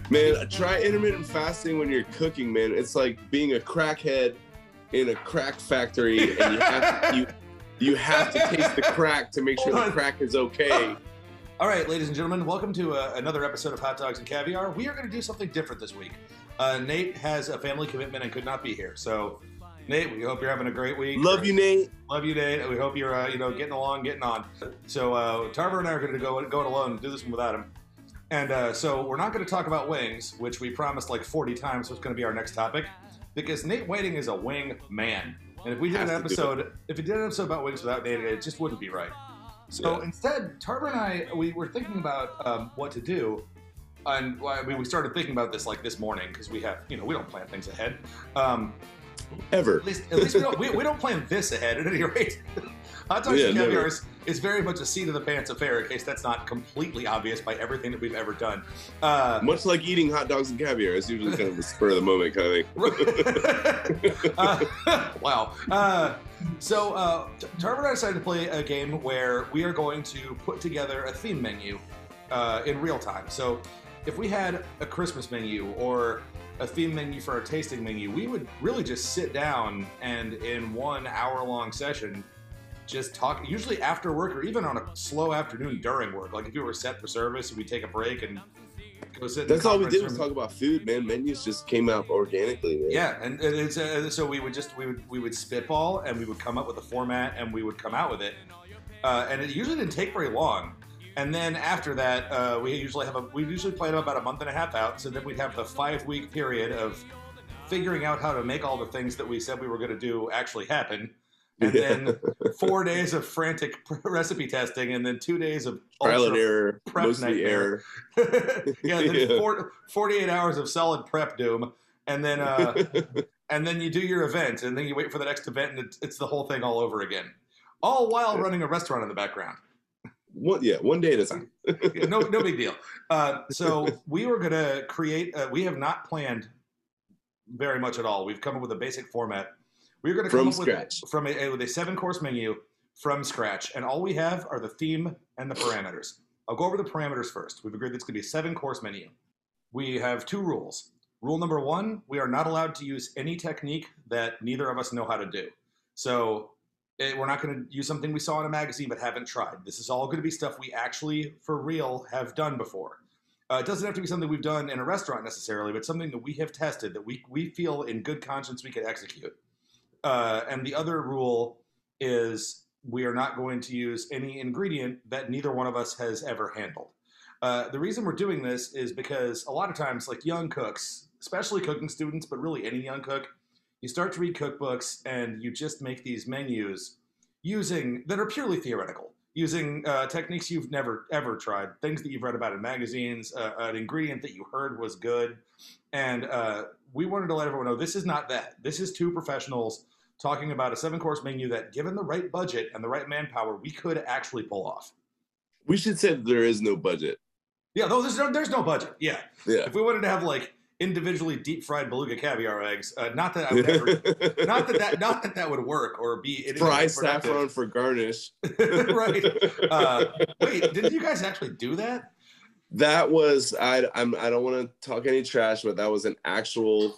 Man, try intermittent fasting when you're cooking, man. It's like being a crackhead in a crack factory, and you have to taste the crack to make sure the crack is okay. All right, ladies and gentlemen, welcome to another episode of Hot Dogs and Caviar. We are going to do something different this week. Nate has a family commitment and could not be here. So, Nate, we hope you're having a great week. Love you, Nate. Love you, Nate. We hope you're getting along, getting on. So, Tarver and I are going to go it alone and do this one without him. And so we're not going to talk about wings, which we promised like 40 times was going to be our next topic, because Nate Whiting is a wing man. And if we did an episode about wings without Nate, it just wouldn't be right. So instead, Tarver and I, we were thinking about what to do. And we started thinking about this like this morning because we have, we don't plan things ahead. Ever. At least we don't plan this ahead at any rate. Hot Dogs and Caviar is very much a seat of the pants affair, in case that's not completely obvious by everything that we've ever done. Much like eating hot dogs and caviar, it's usually kind of a spur of the moment kind of thing. Wow. So Tarver and I decided to play a game where we are going to put together a theme menu in real time. So if we had a Christmas menu or a theme menu for our tasting menu, we would really just sit down and in 1 hour-long session just talk, usually after work or even on a slow afternoon during work. Like if you were set for service, we'd take a break and go sit in the That's all we did was room. talk about food, man. Menus just came out organically, man. Yeah, and it's so we would spitball and we would come up with a format and we would come out with it, and it usually didn't take very long. And then after that, we usually plan about a month and a half out. So then we'd have the 5-week period of figuring out how to make all the things that we said we were going to do actually happen. And then 4 days of frantic recipe testing, and then 2 days of trial and error, prep mostly nightmare. error. Then 48 hours of solid prep doom, and then and then you do your event, and then you wait for the next event, and it's the whole thing all over again, all while running a restaurant in the background. One day at a time. No big deal. So we were gonna create. We have not planned very much at all. We've come up with a basic format. We're going to come up with a 7-course menu from scratch, and all we have are the theme and the parameters. I'll go over the parameters first. We've agreed it's going to be a 7-course menu. We have 2 rules. Rule number 1, we are not allowed to use any technique that neither of us know how to do. So we're not going to use something we saw in a magazine but haven't tried. This is all going to be stuff we actually, for real, have done before. It doesn't have to be something we've done in a restaurant necessarily, but something that we have tested that we feel in good conscience we could execute. And the other rule is we are not going to use any ingredient that neither one of us has ever handled. The reason we're doing this is because a lot of times, like young cooks, especially cooking students, but really any young cook, you start to read cookbooks and you just make these menus that are purely theoretical, using techniques you've never, ever tried, things that you've read about in magazines, an ingredient that you heard was good. And we wanted to let everyone know this is not that. This is 2 professionals talking about a 7-course menu that, given the right budget and the right manpower, we could actually pull off. We should say that there is no budget. Yeah, though there's no budget. Yeah. If we wanted to have like individually deep fried beluga caviar eggs, not that I would ever, not that that would work or be fry saffron for garnish. Right. Wait, didn't you guys actually do that? That was I don't want to talk any trash, but that was an actual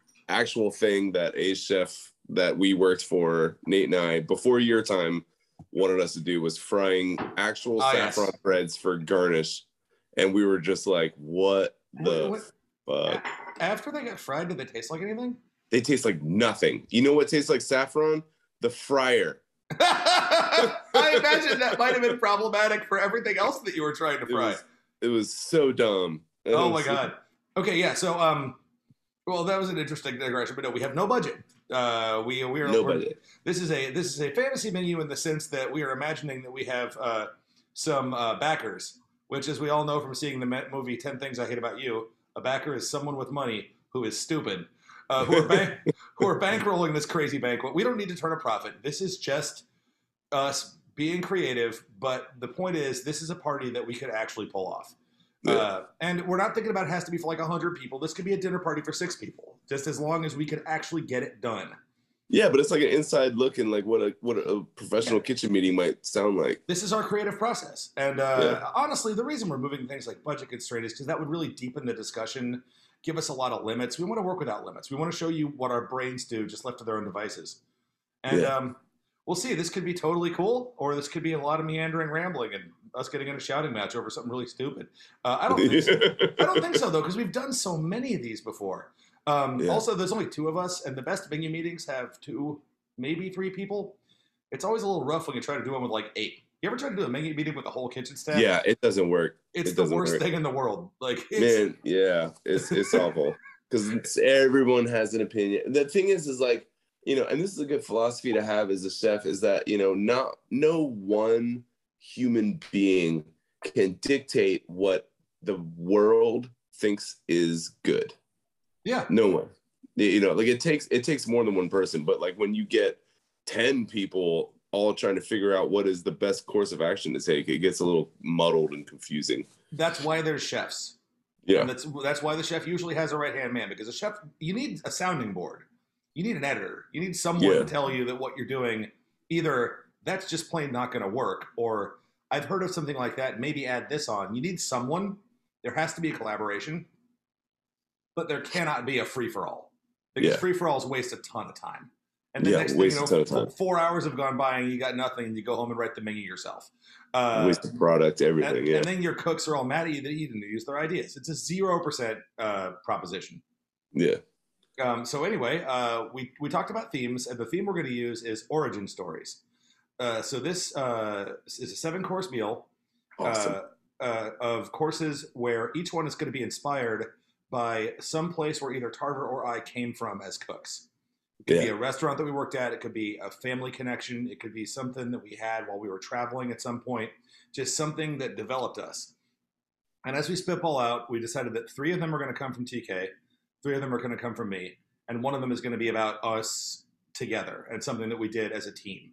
thing that a chef that we worked for, Nate and I, before your time, wanted us to do, was frying actual saffron threads for garnish. And we were just like, what the fuck? After they got fried, did they taste like anything? They taste like nothing. You know what tastes like saffron? The fryer. I imagine that might have been problematic for everything else that you were trying to fry. It was so dumb. Oh my God. Okay, yeah. So, well, that was an interesting digression, but no, we have no budget. We are no budget. This is a fantasy menu in the sense that we are imagining that we have some backers, which, as we all know from seeing the movie 10 Things I Hate About You, a backer is someone with money who is stupid, who are bankrolling this crazy banquet. We don't need to turn a profit. This is just us being creative, but the point is, this is a party that we could actually pull off. Yeah. And we're not thinking about it has to be for like 100 people. This could be a dinner party for 6 people, just as long as we could actually get it done. Yeah, but it's like an inside look and like what a professional kitchen meeting might sound like. This is our creative process. And honestly, the reason we're moving things like budget constraint is because that would really deepen the discussion, give us a lot of limits. We want to work without limits. We want to show you what our brains do just left to their own devices. And we'll see. This could be totally cool, or this could be a lot of meandering rambling and us getting in a shouting match over something really stupid. I don't think so. I don't think so, though, because we've done so many of these before. Also, there's only 2 of us, and the best menu meetings have 2, maybe 3 people. It's always a little rough when you try to do one with like 8. You ever try to do a menu meeting with the whole kitchen staff? Yeah, it doesn't work. It's the worst thing in the world. Like, man, yeah, it's awful because everyone has an opinion. The thing is like, and this is a good philosophy to have as a chef, is that no one human being can dictate what the world thinks is good. Yeah, no one. Like it takes more than one person, but like when you get 10 people all trying to figure out what is the best course of action to take, it gets a little muddled and confusing. That's why there's chefs. Yeah, and that's why the chef usually has a right-hand man, because a chef, you need a sounding board, you need an editor, you need someone to tell you that what you're doing, either that's just plain not going to work, or I've heard of something like that, maybe add this on. You need someone. There has to be a collaboration, but there cannot be a free-for-all, because free-for-alls waste a ton of time. And the next thing, 4 hours have gone by and you got nothing, and you go home and write the menu yourself. Waste the product, everything. And then your cooks are all mad at you that you didn't use their ideas. It's a 0% proposition. Yeah. So anyway, we talked about themes, and the theme we're going to use is origin stories. So this is a 7-course meal. Awesome. Of courses where each one is going to be inspired by some place where either Tarver or I came from as cooks. It could be a restaurant that we worked at. It could be a family connection. It could be something that we had while we were traveling at some point, just something that developed us. And as we spitball out, we decided that 3 of them are going to come from TK, 3 of them are going to come from me, and 1 of them is going to be about us together and something that we did as a team.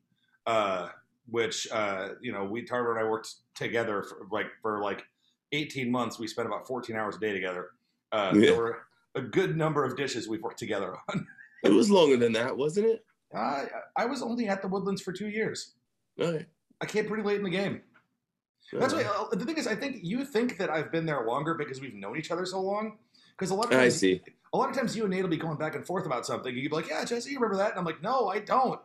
Which Tarver and I worked together for 18 months. We spent about 14 hours a day together. There were a good number of dishes we've worked together on. It was longer than that, wasn't it? I was only at the Woodlands for 2 years. Okay. I came pretty late in the game. That's why the thing is, I think you think that I've been there longer because we've known each other so long. Because a lot of times, a lot of times you and Nate will be going back and forth about something. You'd be like, "Yeah, Jesse, you remember that?" And I'm like, "No, I don't.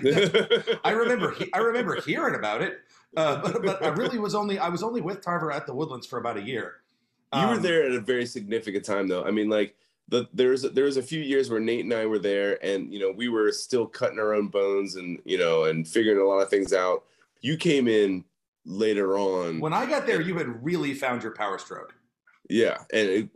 I remember hearing about it, but I was only with Tarver at the Woodlands for about a year." You were there at a very significant time, though. I mean, like there was a few years where Nate and I were there, and we were still cutting our own bones and and figuring a lot of things out. You came in later on. When I got there, you had really found your power stroke. Yeah, and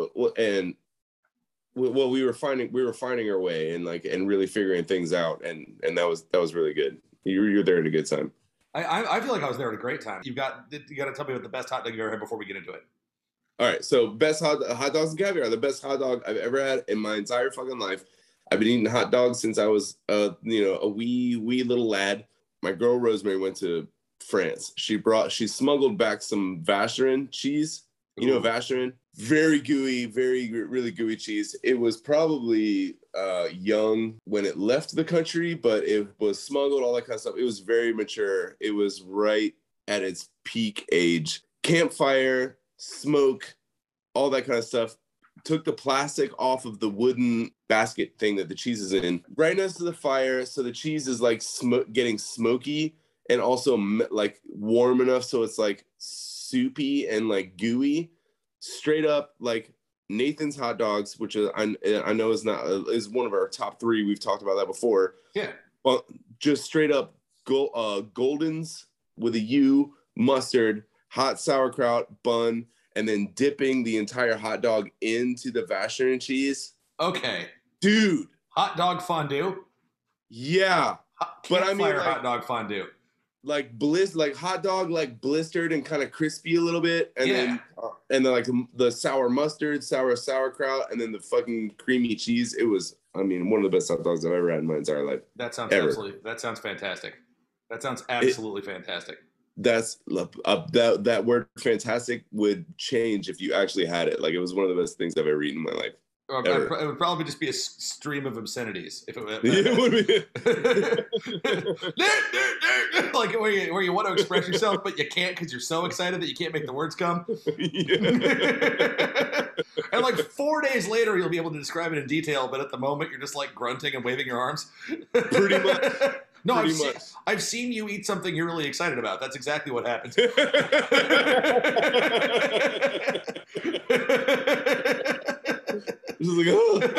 we were finding our way and really figuring things out, and that was really good. You're there at a good time. I feel like I was there at a great time. You got to tell me what the best hot dog you ever had before we get into it. All right, so best hot dogs and caviar, the best hot dog I've ever had in my entire fucking life. I've been eating hot dogs since I was a wee little lad. My girl Rosemary went to France. She smuggled back some Vacherin cheese. Vacherin, very gooey, really gooey cheese. It was probably young when it left the country, but it was smuggled, all that kind of stuff. It was very mature. It was right at its peak age. Campfire, smoke, all that kind of stuff. Took the plastic off of the wooden basket thing that the cheese is in, right next to the fire, so the cheese is like getting smoky and also like warm enough so it's like soupy and like gooey. Straight up like Nathan's hot dogs, which I know is one of our top 3. We've talked about that before. Yeah, but just straight up Golden's with a U, mustard, hot sauerkraut bun, and then dipping the entire hot dog into the Vacherin cheese. Okay, dude, hot dog fondue. Yeah, but I mean, hot dog fondue. Like hot dog, like blistered and kind of crispy a little bit, and then like the sour mustard, sauerkraut, and then the fucking creamy cheese. It was, one of the best hot dogs I've ever had in my entire life. That sounds fantastic. That sounds absolutely fantastic. That's that word fantastic would change if you actually had it. Like, it was one of the best things I've ever eaten in my life. Ever. It would probably just be a stream of obscenities if it would be. Like where you want to express yourself, but you can't because you're so excited that you can't make the words come. And like 4 days later, you'll be able to describe it in detail, but at the moment, you're just like grunting and waving your arms. Pretty much. No, I've seen you eat something you're really excited about. That's exactly what happens. Just like,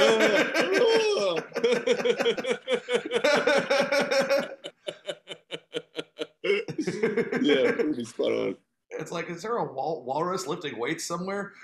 yeah, pretty spot on. It's like, is there a walrus lifting weights somewhere?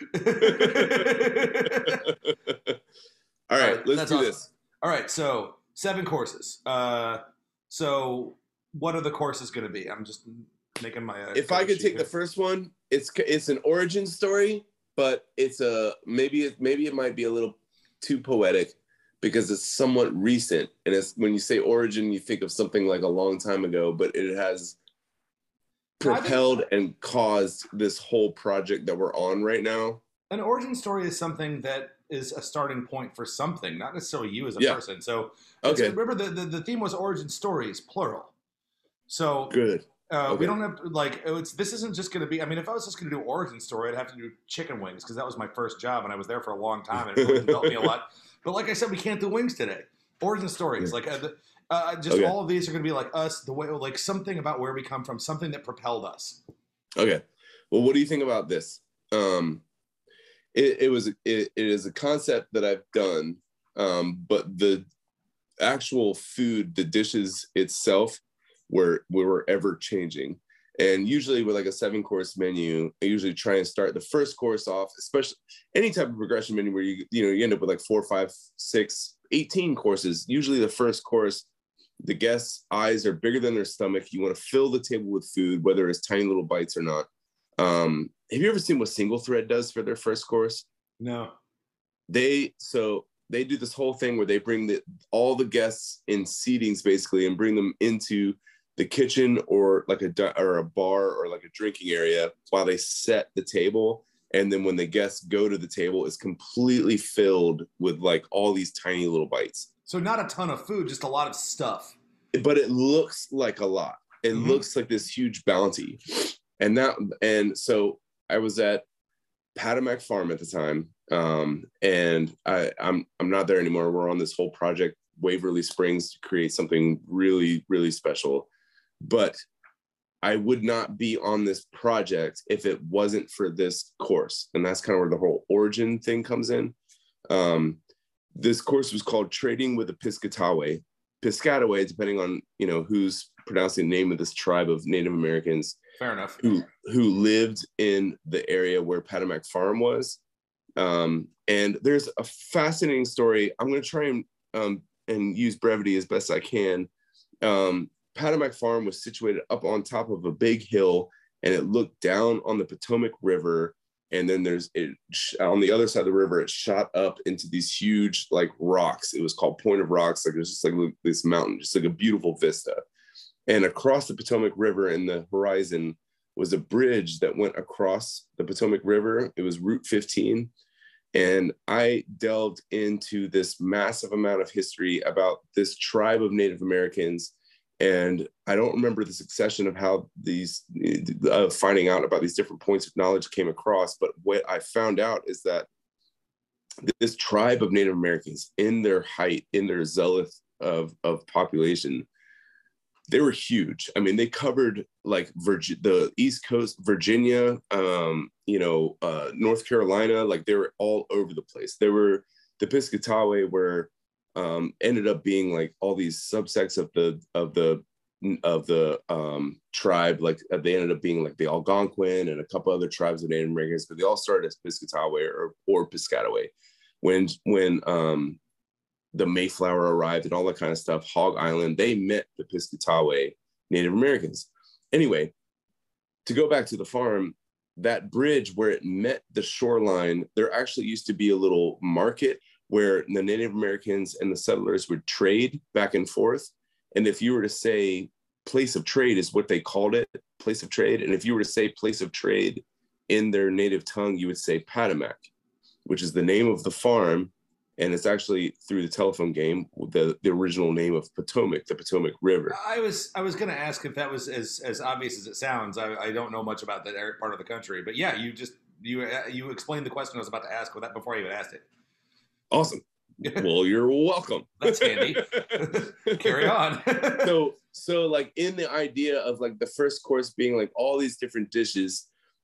All right, let's do this. All right, so 7 courses. So what are the courses going to be? I'm just making my. If I could take the first one, it's an origin story, but it's maybe it might be a little too poetic because it's somewhat recent, and it's when you say origin, you think of something like a long time ago, but it has propelled and caused this whole project that we're on right now. An origin story is something that is a starting point for something, not necessarily you as a person. So, remember the theme was origin stories, plural. So good. We don't have to, this isn't just going to be, I mean, if I was just going to do origin story, I'd have to do chicken wings because that was my first job and I was there for a long time and it really helped me a lot. But like I said, we can't do wings today. Origin stories, all of these are going to be like us, the way, like something about where we come from, something that propelled us. Okay. Well, what do you think about this? It is a concept that I've done, but the actual food, the dishes itself, were ever changing. And usually with like a 7-course menu, I usually try and start the first course off, especially any type of progression menu where you end up with like 4, 5, 6, 18 courses. Usually the first course, the guests' eyes are bigger than their stomach. You want to fill the table with food, whether it's tiny little bites or not. Have you ever seen what Single Thread does for their first course? No. They do this whole thing where they bring all the guests in seatings basically and bring them into the kitchen or like a bar or like a drinking area while they set the table. And then when the guests go to the table, it's completely filled with like all these tiny little bites. So not a ton of food, just a lot of stuff. But it looks like a lot. It looks like this huge bounty. And so I was at Patamac Farm at the time. And I'm not there anymore. We're on this whole project, Waverly Springs, to create something really, really special. But I would not be on this project if it wasn't for this course. And that's kind of where the whole origin thing comes in. This course was called Trading with the Piscataway. Piscataway, depending on, who's pronouncing the name of this tribe of Native Americans. Fair enough. Who lived in the area where Patamac Farm was. And there's a fascinating story. I'm going to try and use brevity as best I can. Patamac Farm was situated up on top of a big hill, and it looked down on the Potomac River. And then on the other side of the river, it shot up into these huge like rocks. It was called Point of Rocks. Like it was just like this mountain, just like a beautiful vista. And across the Potomac River in the horizon was a bridge that went across the Potomac River. It was Route 15. And I delved into this massive amount of history about this tribe of Native Americans. And I don't remember the succession of how finding out about these different points of knowledge came across. But what I found out is that this tribe of Native Americans, in their height, in their zealot of population, they were huge. I mean, they covered like the East Coast, Virginia, North Carolina, like they were all over the place. They were the Piscataway were ended up being like all these subsects of the tribe. Like they ended up being like the Algonquin and a couple other tribes of Native Americans, but they all started as Piscataway or Piscataway. When the Mayflower arrived and all that kind of stuff, Hog Island, they met the Piscataway Native Americans. Anyway, to go back to the farm, that bridge where it met the shoreline, there actually used to be a little market where the Native Americans and the settlers would trade back and forth. And if you were to say place of trade is what they called it, place of trade. And if you were to say place of trade in their native tongue, you would say Patamac, which is the name of the farm and it's actually through the telephone game, the original name of Potomac, the Potomac River. I was going to ask if that was as obvious as it sounds. I don't know much about that part of the country, but yeah, you explained the question I was about to ask before I even asked it. Awesome. Well, you're welcome. That's handy. Carry on. so like in the idea of like the first course being like all these different dishes,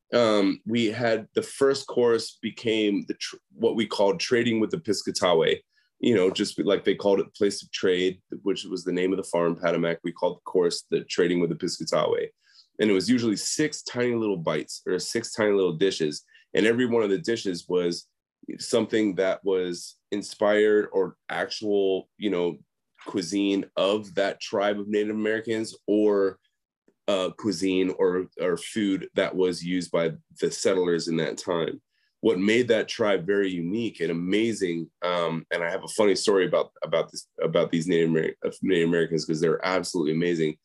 we had the first course became what we called trading with the Piscataway. Just like they called it place of trade, which was the name of the farm, Patamac. We called the course the trading with the Piscataway. And it was usually 6 tiny little bites or 6 tiny little dishes. And every one of the dishes was something that was inspired or actual, cuisine of that tribe of Native Americans, or cuisine or food that was used by the settlers in that time. What made that tribe very unique and amazing, and I have a funny story about these Native Americans, because they're absolutely amazing.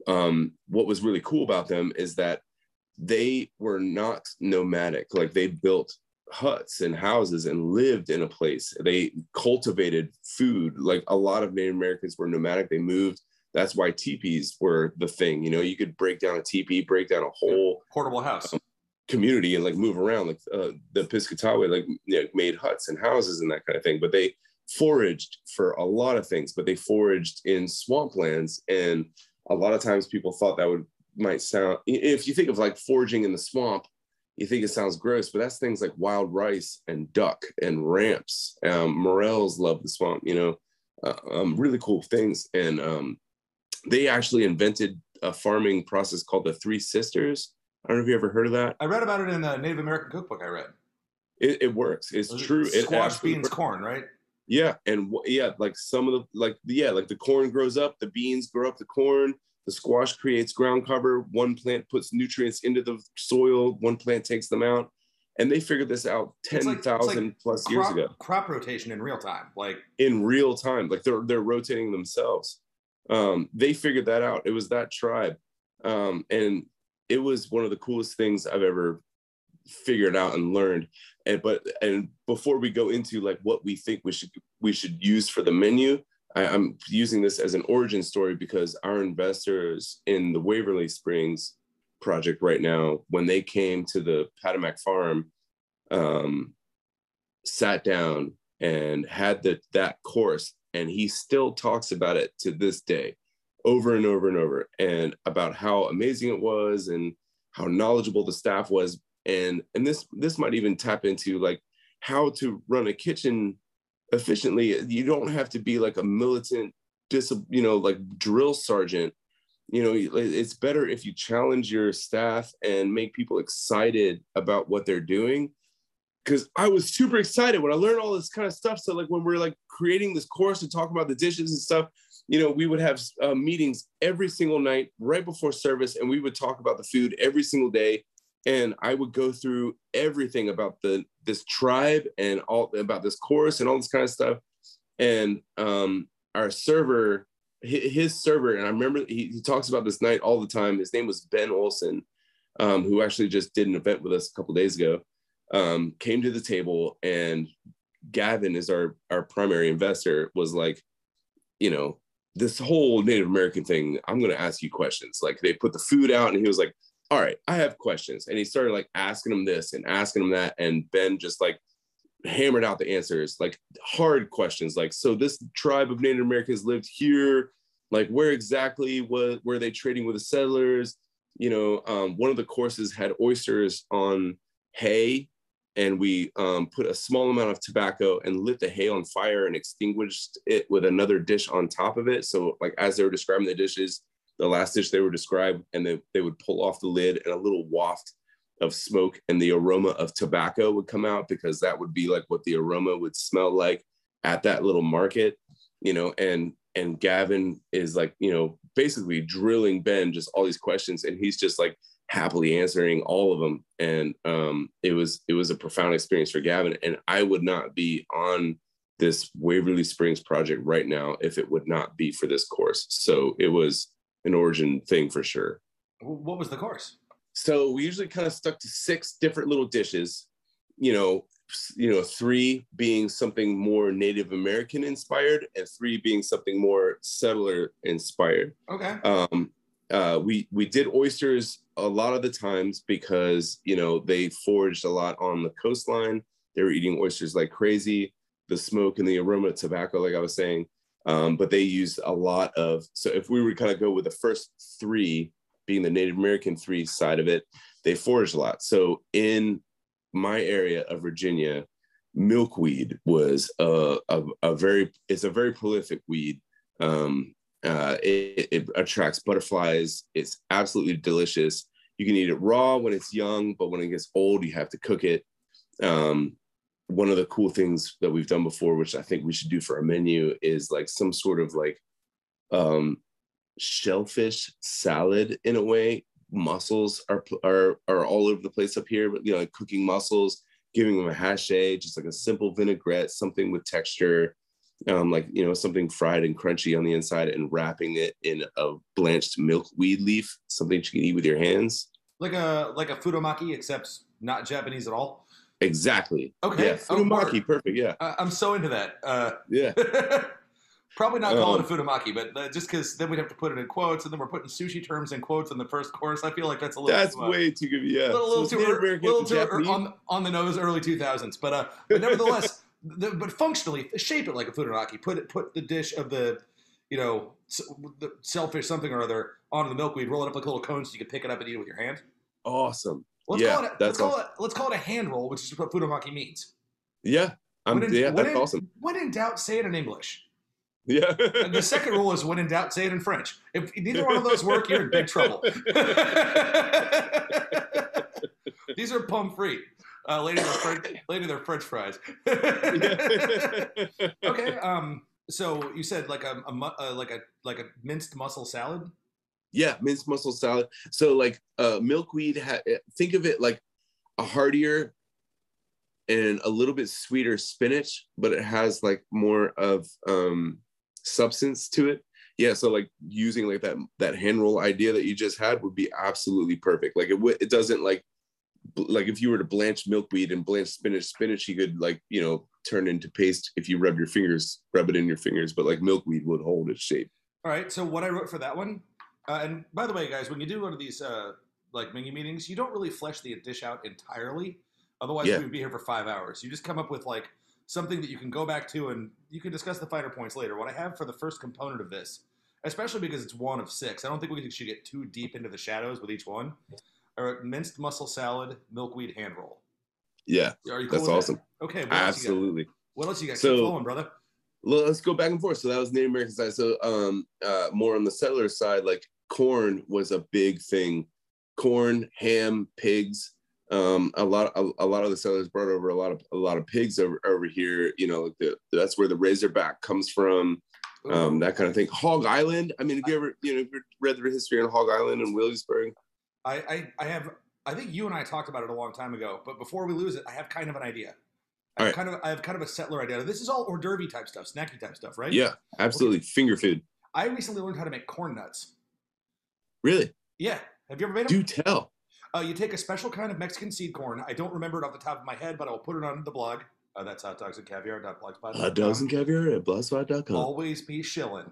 What was really cool about them is that they were not nomadic. Like, they built huts and houses and lived in a place. They cultivated food. Like, a lot of Native Americans were nomadic. They moved. That's why teepees were the thing. You could break down a teepee, break down a whole portable house community and like move around. Like the Piscataway made huts and houses and that kind of thing. But they foraged for a lot of things. But they foraged in swamplands, and a lot of times people thought that might sound, if you think of like foraging in the swamp, you think it sounds gross, but that's things like wild rice and duck and ramps. Morels love the swamp, really cool things. And they actually invented a farming process called the Three Sisters. I don't know if you ever heard of that. I read about it in the Native American cookbook I read. It works. It's true. Squash, beans, corn, right? Yeah. And like some of the, like the corn grows up, the beans grow up the corn. The squash creates ground cover. One plant puts nutrients into the soil. One plant takes them out. And they figured this out 10,000 plus years ago. Crop rotation in real time. In real time. Like they're rotating themselves. They figured that out. It was that tribe. And it was one of the coolest things I've ever figured out and learned. And before we go into like what we think we should use for the menu, I'm using this as an origin story because our investors in the Waverly Springs project right now, when they came to the Patamac farm, sat down and had that course, and he still talks about it to this day, over and over and over, and about how amazing it was and how knowledgeable the staff was. And this might even tap into like how to run a kitchen efficiently. You don't have to be like a militant, like drill sergeant. It's better if you challenge your staff and make people excited about what they're doing. Because I was super excited when I learned all this kind of stuff. So like when we're like creating this course to talk about the dishes and stuff, we would have meetings every single night right before service, and we would talk about the food every single day. And I would go through everything about this tribe and all about this course and all this kind of stuff. And our server, his server, and I remember he talks about this night all the time. His name was Ben Olson, who actually just did an event with us a couple of days ago, came to the table, and Gavin is our primary investor, was like, this whole Native American thing, I'm going to ask you questions. Like, they put the food out, and he was like, all right, I have questions. And he started like asking him this and asking him that. And Ben just like hammered out the answers, like hard questions. Like, so this tribe of Native Americans lived here. Like, where exactly were they trading with the settlers? One of the courses had oysters on hay, and we put a small amount of tobacco and lit the hay on fire and extinguished it with another dish on top of it. So like, as they were describing the dishes, the last dish they were described, and they would pull off the lid, and a little waft of smoke and the aroma of tobacco would come out, because that would be like what the aroma would smell like at that little market, and Gavin is like, basically drilling Ben just all these questions, and he's just like happily answering all of them. And it was a profound experience for Gavin. And I would not be on this Waverly Springs project right now if it would not be for this course. So it was an origin thing for sure. What was the course? So we usually kind of stuck to 6 different little dishes, 3 being something more Native American inspired, and 3 being something more settler inspired. Okay. We did oysters a lot of the times because they foraged a lot on the coastline. They were eating oysters like crazy. The smoke and the aroma of tobacco, like I was saying. But they used a lot of, so if we were to kind of go with the first 3 being the Native American 3 side of it, they foraged a lot. So in my area of Virginia, milkweed was it's a very prolific weed. It attracts butterflies. It's absolutely delicious. You can eat it raw when it's young, but when it gets old, you have to cook it. One of the cool things that we've done before, which I think we should do for our menu, is like some sort of like shellfish salad in a way. Mussels are all over the place up here, but like cooking mussels, giving them a hachée, just like a simple vinaigrette, something with texture, something fried and crunchy on the inside, and wrapping it in a blanched milkweed leaf, something you can eat with your hands, like a futomaki, except not Japanese at all. Exactly. Okay. Yeah, futomaki, perfect. Yeah, I'm so into that. Yeah. Probably not call it a futomaki, but just because then we'd have to put it in quotes, and then we're putting sushi terms in quotes in the first course. I feel like that's a little. That's way too good. Yeah, a little too on the nose, early 2000s. But nevertheless, but functionally, shape it like a futomaki. Put the dish of the the shellfish something or other onto the milkweed, roll it up like little cones so you can pick it up and eat it with your hand. Awesome. Let's call it a hand roll, which is what futomaki means. Yeah, that's awesome. When in doubt, say it in English. Yeah. And the second rule is when in doubt, say it in French. If neither one of those work, you're in big trouble. These are pommes frites. Lady, they're French fries. Okay. So you said like a minced mussel salad. Yeah, minced mussel salad. So like milkweed. Think of it like a heartier and a little bit sweeter spinach, but it has like more of substance to it. Yeah, so like using like that hand roll idea that you just had would be absolutely perfect. Like it doesn't like if you were to blanch milkweed and blanch spinach you could turn into paste if you rub it in your fingers, but like milkweed would hold its shape. All right, so what I wrote for that one, and by the way, guys, when you do one of these like menu meetings, you don't really flesh the dish out entirely. Otherwise, we would be here for 5 hours. You just come up with like something that you can go back to, and you can discuss the finer points later. What I have for the first component of this, especially because it's one of 6, I don't think we should get too deep into the shadows with each one. Or minced mussel salad, milkweed hand roll. Yeah, are you cool that's awesome. That? Okay, absolutely. What else you got? Keep flowing, brother. Let's go back and forth. So that was Native American side. So more on the settler side, like corn was a big thing. Corn, ham, pigs. A lot of the settlers brought over a lot of pigs over here. That's where the Razorback comes from. That kind of thing. Hog Island. I mean, have you ever read the history on Hog Island and Williamsburg? I have. I think you and I talked about it a long time ago. But before we lose it, I have kind of an idea. I have kind of a settler idea. This is all hors d'oeuvre type stuff, snacky type stuff, right? Yeah, absolutely. Okay. Finger food. I recently learned how to make corn nuts. Really? Yeah. Have you ever made them? Do tell. You take a special kind of Mexican seed corn. I don't remember it off the top of my head, but I will put it on the blog. That's hotdogsandcaviar.blogspot.com. Hotdogsandcaviar@blogspot.com. Always be shilling.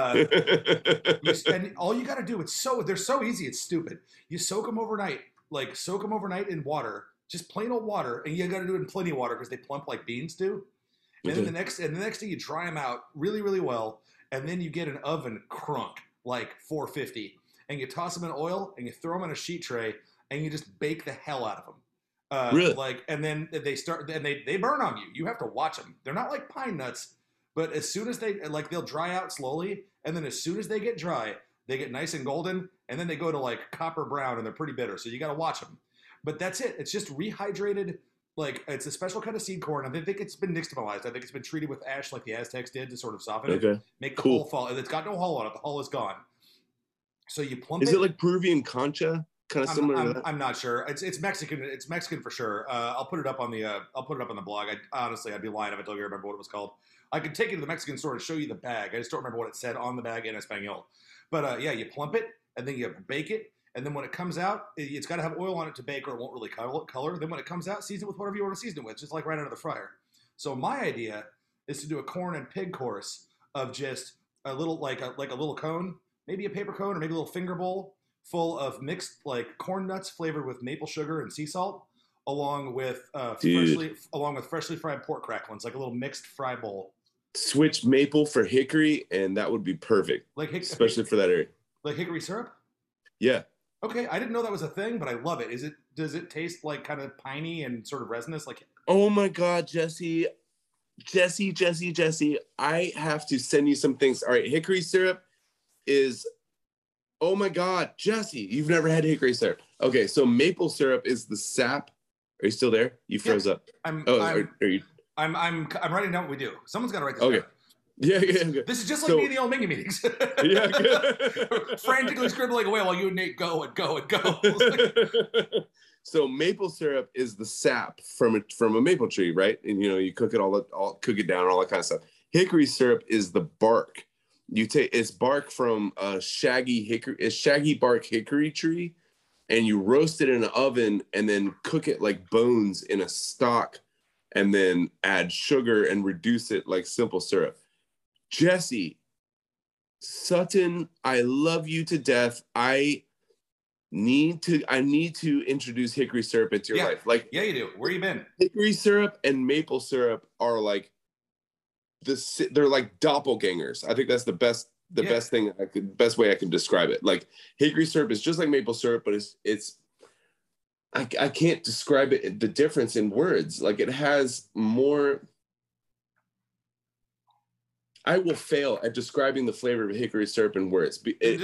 And all you got to do, they're so easy, it's stupid. You soak them overnight in water, just plain old water, and you got to do it in plenty of water because they plump like beans do. And then the next day you dry them out really, really well, and then you get an oven crunk like 450, and you toss them in oil and you throw them on a sheet tray, and you just bake the hell out of them. Really? And then they burn on you. You have to watch them. They're not like pine nuts, but as soon as they'll dry out slowly, and then as soon as they get dry, they get nice and golden, and then they go to like copper brown, and they're pretty bitter. So you got to watch them. But that's it. It's just rehydrated. Like it's a special kind of seed corn. I think it's been nixtamalized. I think it's been treated with ash like the Aztecs did to sort of soften it, make the hull fall. And it's got no hull on it. The hull is gone. So you plump it. Is it like Peruvian concha? Kind of similar to that? I'm not sure. It's Mexican. It's Mexican for sure. I'll put it up on the blog. I'd be lying if I told you I remember what it was called. I could take you to the Mexican store and show you the bag. I just don't remember what it said on the bag in Espanol. But yeah, you plump it and then you bake it, And then when it comes out, it's got to have oil on it to bake, or it won't really color. Then when it comes out, season it with whatever you want to season it with, just like right out of the fryer. So my idea is to do a corn and pig course of just a little like a little cone, maybe a paper cone, or maybe a little finger bowl full of mixed like corn nuts flavored with maple sugar and sea salt, along with freshly fried pork cracklings, like a little mixed fry bowl. Switch maple for hickory, and that would be perfect, especially for that area. Like hickory syrup? Yeah. Okay, I didn't know that was a thing, but I love it. Does it taste like kind of piney and sort of resinous? Like, oh my God, Jesse, I have to send you some things. All right, hickory syrup is, oh my God, Jesse, you've never had hickory syrup. Okay, so maple syrup is the sap. Are you still there? You froze up. I'm writing down what we do. Someone's got to write this down. Yeah. This is just like me in the old Mingy meetings. Frantically scribbling away while you and Nate go. So maple syrup is the sap from a maple tree, right? And you cook it cook it down, all that kind of stuff. Hickory syrup is the bark. It's bark from a shaggy bark hickory tree, and you roast it in an oven and then cook it like bones in a stock, and then add sugar and reduce it like simple syrup. Jesse, Sutton, I love you to death. I need to introduce hickory syrup into your life. Like, yeah, you do. Where you been? Hickory syrup and maple syrup are like they're like doppelgangers. I think that's the best way I can describe it. Like, hickory syrup is just like maple syrup, but I can't describe it, the difference in words. Like, it has more. I will fail at describing the flavor of hickory syrup in words. It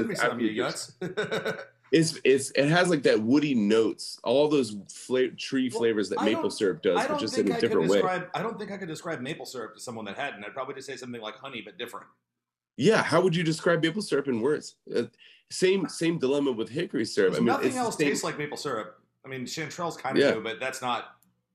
has like that woody notes, all those tree flavors that maple syrup does, but just in a different way. I don't think I could describe maple syrup to someone that hadn't. I'd probably just say something like honey, but different. Yeah, how would you describe maple syrup in words? Same dilemma with hickory syrup. Nothing else tastes like maple syrup. I mean, chanterelles kind of do, but that's not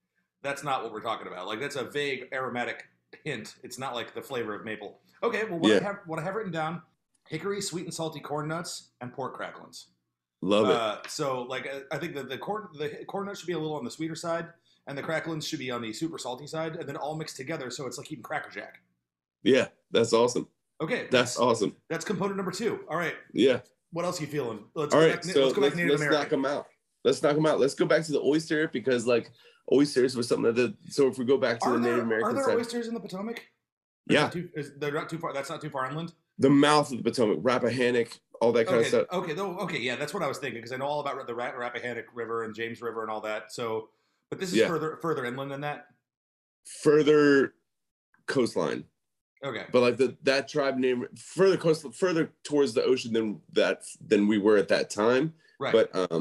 what we're talking about. Like, that's a vague aromatic hint. It's not like the flavor of maple. Okay, well, what I have written down: hickory, sweet and salty corn nuts, and pork cracklings. Love it. So, like, I think that the corn nuts should be a little on the sweeter side, and the cracklings should be on the super salty side, and then all mixed together, so it's like eating Cracker Jack. Yeah, that's awesome. Okay, that's awesome. That's component number 2. All right. Yeah. What else are you feeling? Let's go back to Native American. Let's knock them out. Let's go back to the oyster, because like oysters was something so if we go back to the Native American side. Are there oysters in the Potomac? Yeah. They're not too far. That's not too far inland? The mouth of the Potomac, Rappahannock, all that kind of stuff. Okay, yeah, that's what I was thinking, because I know all about the Rappahannock River and James River and all that. So, but this is further inland than that? Further coastline. Okay. But like that tribe name further towards the ocean than we were at that time. Right.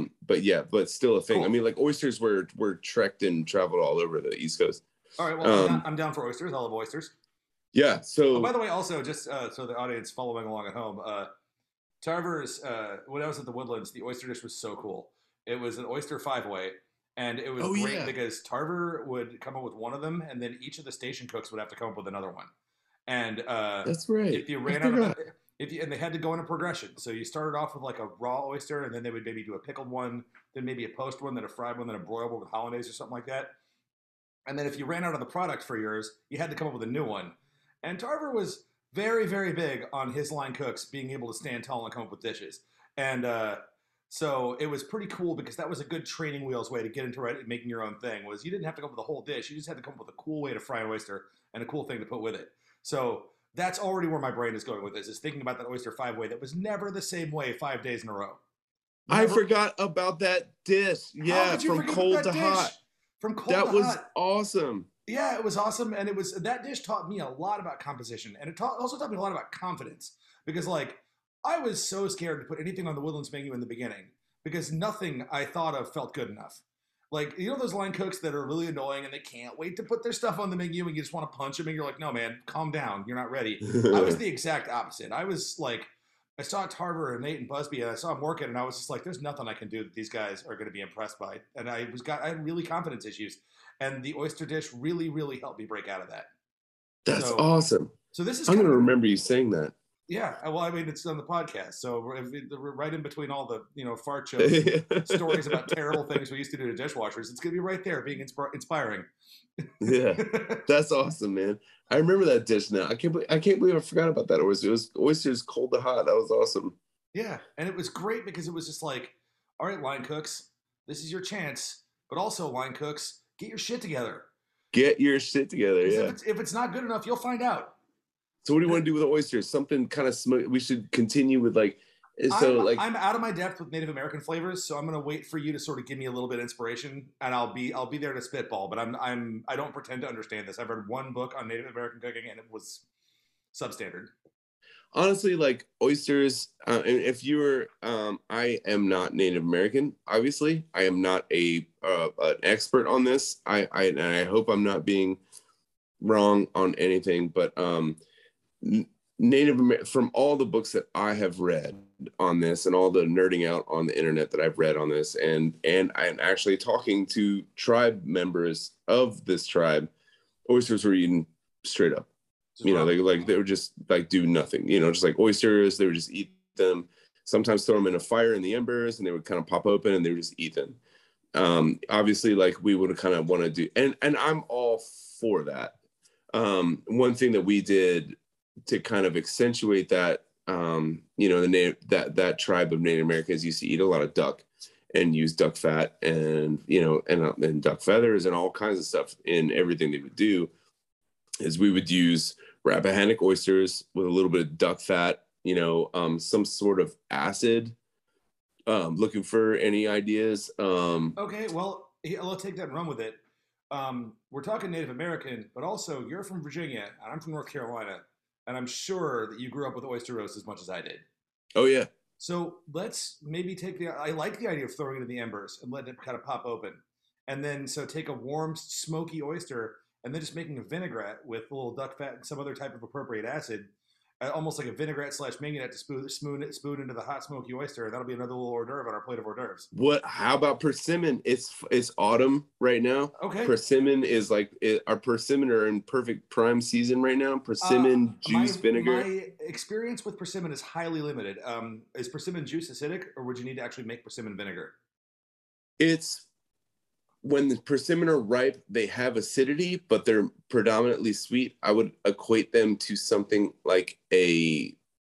But still a thing. Cool. I mean, like, oysters were trekked and traveled all over the East Coast. All right. Well, I'm down for oysters. I love oysters. Yeah. So. By the way, also just so the audience following along at home, Tarver's when I was at the Woodlands, the oyster dish was so cool. It was an oyster 5-way, and it was great because Tarver would come up with one of them, and then each of the station cooks would have to come up with another one. And that's right. If you ran out of and they had to go in a progression. So you started off with like a raw oyster, and then they would maybe do a pickled one, then maybe a poached one, then a fried one, then a broiled one with hollandaise or something like that. And then if you ran out of the product for yours, you had to come up with a new one. And Tarver was very, very big on his line cooks being able to stand tall and come up with dishes. And so it was pretty cool, because that was a good training wheels way to get into making your own thing. Was you didn't have to come up with the whole dish. You just had to come up with a cool way to fry an oyster and a cool thing to put with it. So that's already where my brain is going with this, is thinking about that oyster 5-way that was never the same way 5 days in a row. Never. I forgot about that dish. Yeah, from cold to hot. From cold to hot. That was awesome. Yeah, it was awesome. And that dish taught me a lot about composition. And it also taught me a lot about confidence. Because, like, I was so scared to put anything on the Woodlands menu in the beginning, because nothing I thought of felt good enough. Like, you know those line cooks that are really annoying and they can't wait to put their stuff on the menu, and you just want to punch them, and you're like, no, man, calm down. You're not ready. I was the exact opposite. I was like, I saw Tarver and Nate and Busby, and I saw them working, and I was just like, there's nothing I can do that these guys are going to be impressed by. And I had really confidence issues. And the oyster dish really, really helped me break out of that. That's awesome. So this is I'm going to remember you saying that. Yeah, well, I mean, it's on the podcast, so we're right in between all the fart jokes and stories about terrible things we used to do to dishwashers. It's gonna be right there, being inspiring. Yeah, that's awesome, man. I remember that dish now. I can't believe I forgot about that. It was oysters cold to hot. That was awesome. Yeah, and it was great because it was just like, all right, line cooks, this is your chance, but also line cooks, get your shit together. Get your shit together. Yeah. If it's not good enough, you'll find out. So what do you want to do with the oysters? Something kind of we should continue with I'm out of my depth with Native American flavors, so I'm gonna wait for you to sort of give me a little bit of inspiration, and I'll be there to spitball. But I don't pretend to understand this. I've read one book on Native American cooking, and it was substandard. Honestly, like oysters, if you're, I am not Native American. Obviously, I am not an expert on this. I hope I'm not being wrong on anything, but from all the books that I have read on this and all the nerding out on the internet that I've read on this, and I'm actually talking to tribe members of this tribe, oysters were eaten straight up. They would just like do nothing, just like oysters. They would just eat them, sometimes throw them in a fire in the embers, and they would kind of pop open and they would just eat them. Obviously, like we would kind of want to do, and I'm all for that. One thing that we did to kind of accentuate that, that tribe of Native Americans used to eat a lot of duck and use duck fat and duck feathers and all kinds of stuff in everything they would do. Is we would use Rappahannock oysters with a little bit of duck fat, some sort of acid. Looking for any ideas? Okay, well, I'll take that and run with it. We're talking Native American, but also you're from Virginia and I'm from North Carolina, and I'm sure that you grew up with oyster roast as much as I did. Oh yeah. So let's maybe I like the idea of throwing it in the embers and letting it kind of pop open, and then take a warm, smoky oyster and then just making a vinaigrette with a little duck fat and some other type of appropriate acid, almost like a vinaigrette / mignonette to spoon into the hot smoky oyster, and that'll be another little hors d'oeuvre on our plate of hors d'oeuvres. How about persimmon? It's autumn right now. Okay. Persimmon is our persimmon are in perfect prime season right now. Persimmon juice vinegar. My experience with persimmon is highly limited. Is persimmon juice acidic, or would you need to actually make persimmon vinegar? It's when the persimmon are ripe, they have acidity, but they're predominantly sweet. I would equate them to something like to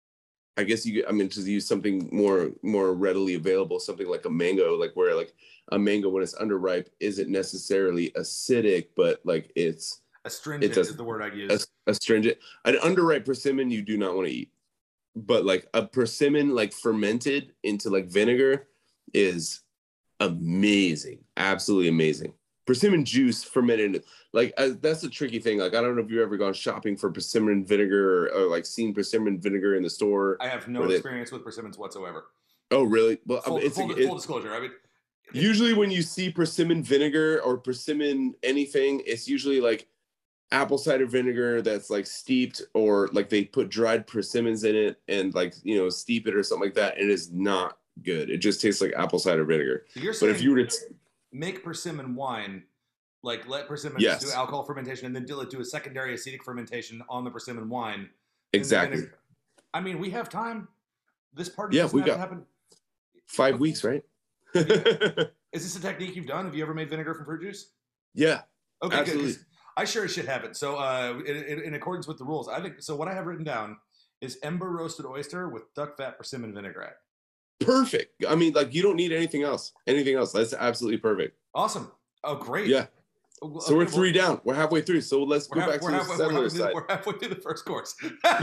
use something more readily available, something like a mango, like where like a mango when it's underripe isn't necessarily acidic, but like it's astringent is the word I'd use. Astringent. An underripe persimmon you do not want to eat, but like a persimmon like fermented into like vinegar is amazing, absolutely amazing. Persimmon juice fermented, that's a tricky thing. Like I don't know if you've ever gone shopping for persimmon vinegar or like seen persimmon vinegar in the store. I have no experience with persimmons whatsoever. Oh really? Well, full disclosure. I mean, usually when you see persimmon vinegar or persimmon anything, it's usually like apple cider vinegar that's like steeped, or like they put dried persimmons in it and steep it or something like that. And it is not good. It just tastes like apple cider vinegar. So you're saying, but if you were to make persimmon wine, like let persimmon do alcohol fermentation and then do a secondary acetic fermentation on the persimmon wine. Exactly. I mean, we have time. This party doesn't have to happen. 5 weeks, right? Is this a technique you've done? Have you ever made vinegar from fruit juice? Yeah. Okay, absolutely. Good. I sure as shit haven't. So in accordance with the rules, I think so. What I have written down is ember roasted oyster with duck fat persimmon vinaigrette. Perfect. I mean, like you don't need anything else. That's absolutely perfect. Awesome. Oh, great. Yeah. So we're 3 down. We're halfway through. So let's go back to the settler side. We're halfway through the first course.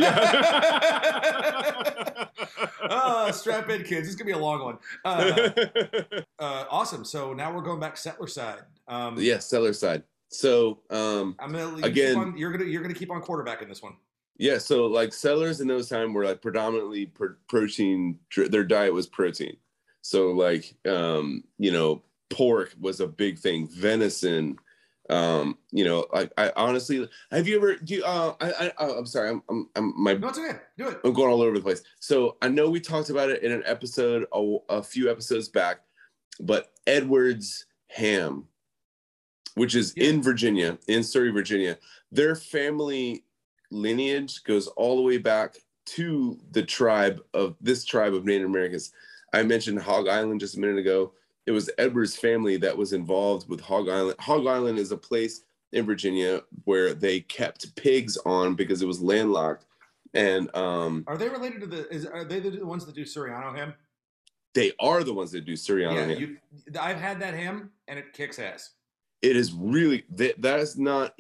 Yeah. Strap in, kids. This is gonna be a long one. Awesome. So now we're going back settler side. Settler side. So I'm gonna you're gonna keep on quarterback in this one. Yeah, so like settlers in those times were like predominantly protein. Their diet was protein. So like pork was a big thing. Venison. I honestly, have you ever? I'm sorry. I'm No, it's okay. Do it. I'm going all over the place. So I know we talked about it in an episode a few episodes back, but Edwards ham, which is in Virginia, in Surrey, Virginia, their family lineage goes all the way back to the tribe of Native Americans. I mentioned Hog Island just a minute ago. It was Edwards family that was involved with Hog Island. Hog Island is a place in Virginia where they kept pigs on because it was landlocked. And are they related to are they the ones that do Suriano ham? They are the ones that do Suriano ham. I've had that ham and it kicks ass. It is really, that's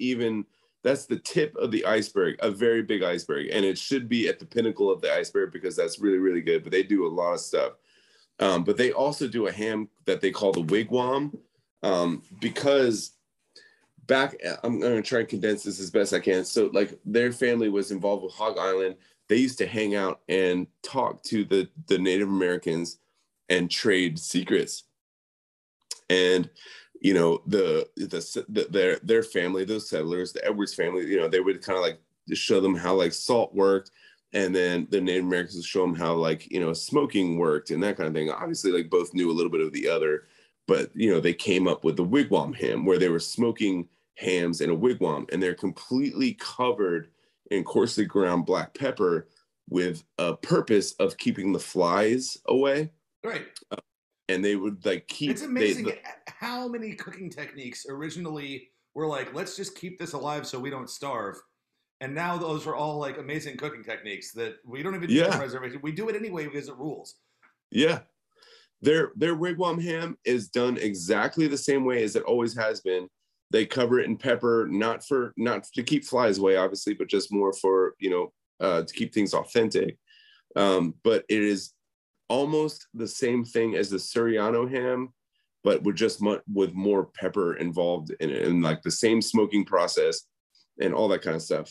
the tip of the iceberg, a very big iceberg. And it should be at the pinnacle of the iceberg because that's really, really good. But they do a lot of stuff. But they also do a ham that they call the wigwam because I'm going to try and condense this as best I can. So like their family was involved with Hog Island. They used to hang out and talk to the Native Americans and trade secrets. And, you know, their family, those settlers, the Edwards family, you know, they would kind of like show them how like salt worked. And then the Native Americans would show them how like, you know, smoking worked and that kind of thing. Obviously, like both knew a little bit of the other, but, you know, they came up with the wigwam ham where they were smoking hams in a wigwam and they're completely covered in coarsely ground black pepper with a purpose of keeping the flies away. Right. And they would like keep. It's amazing how many cooking techniques originally were like, let's just keep this alive so we don't starve. And now those are all like amazing cooking techniques that we don't even do preservation. We do it anyway because it rules. Yeah. Their wigwam ham is done exactly the same way as it always has been. They cover it in pepper, not to keep flies away, obviously, but just more for, you know, to keep things authentic. But it is almost the same thing as the Suriano ham, but with more pepper involved in it and like the same smoking process and all that kind of stuff.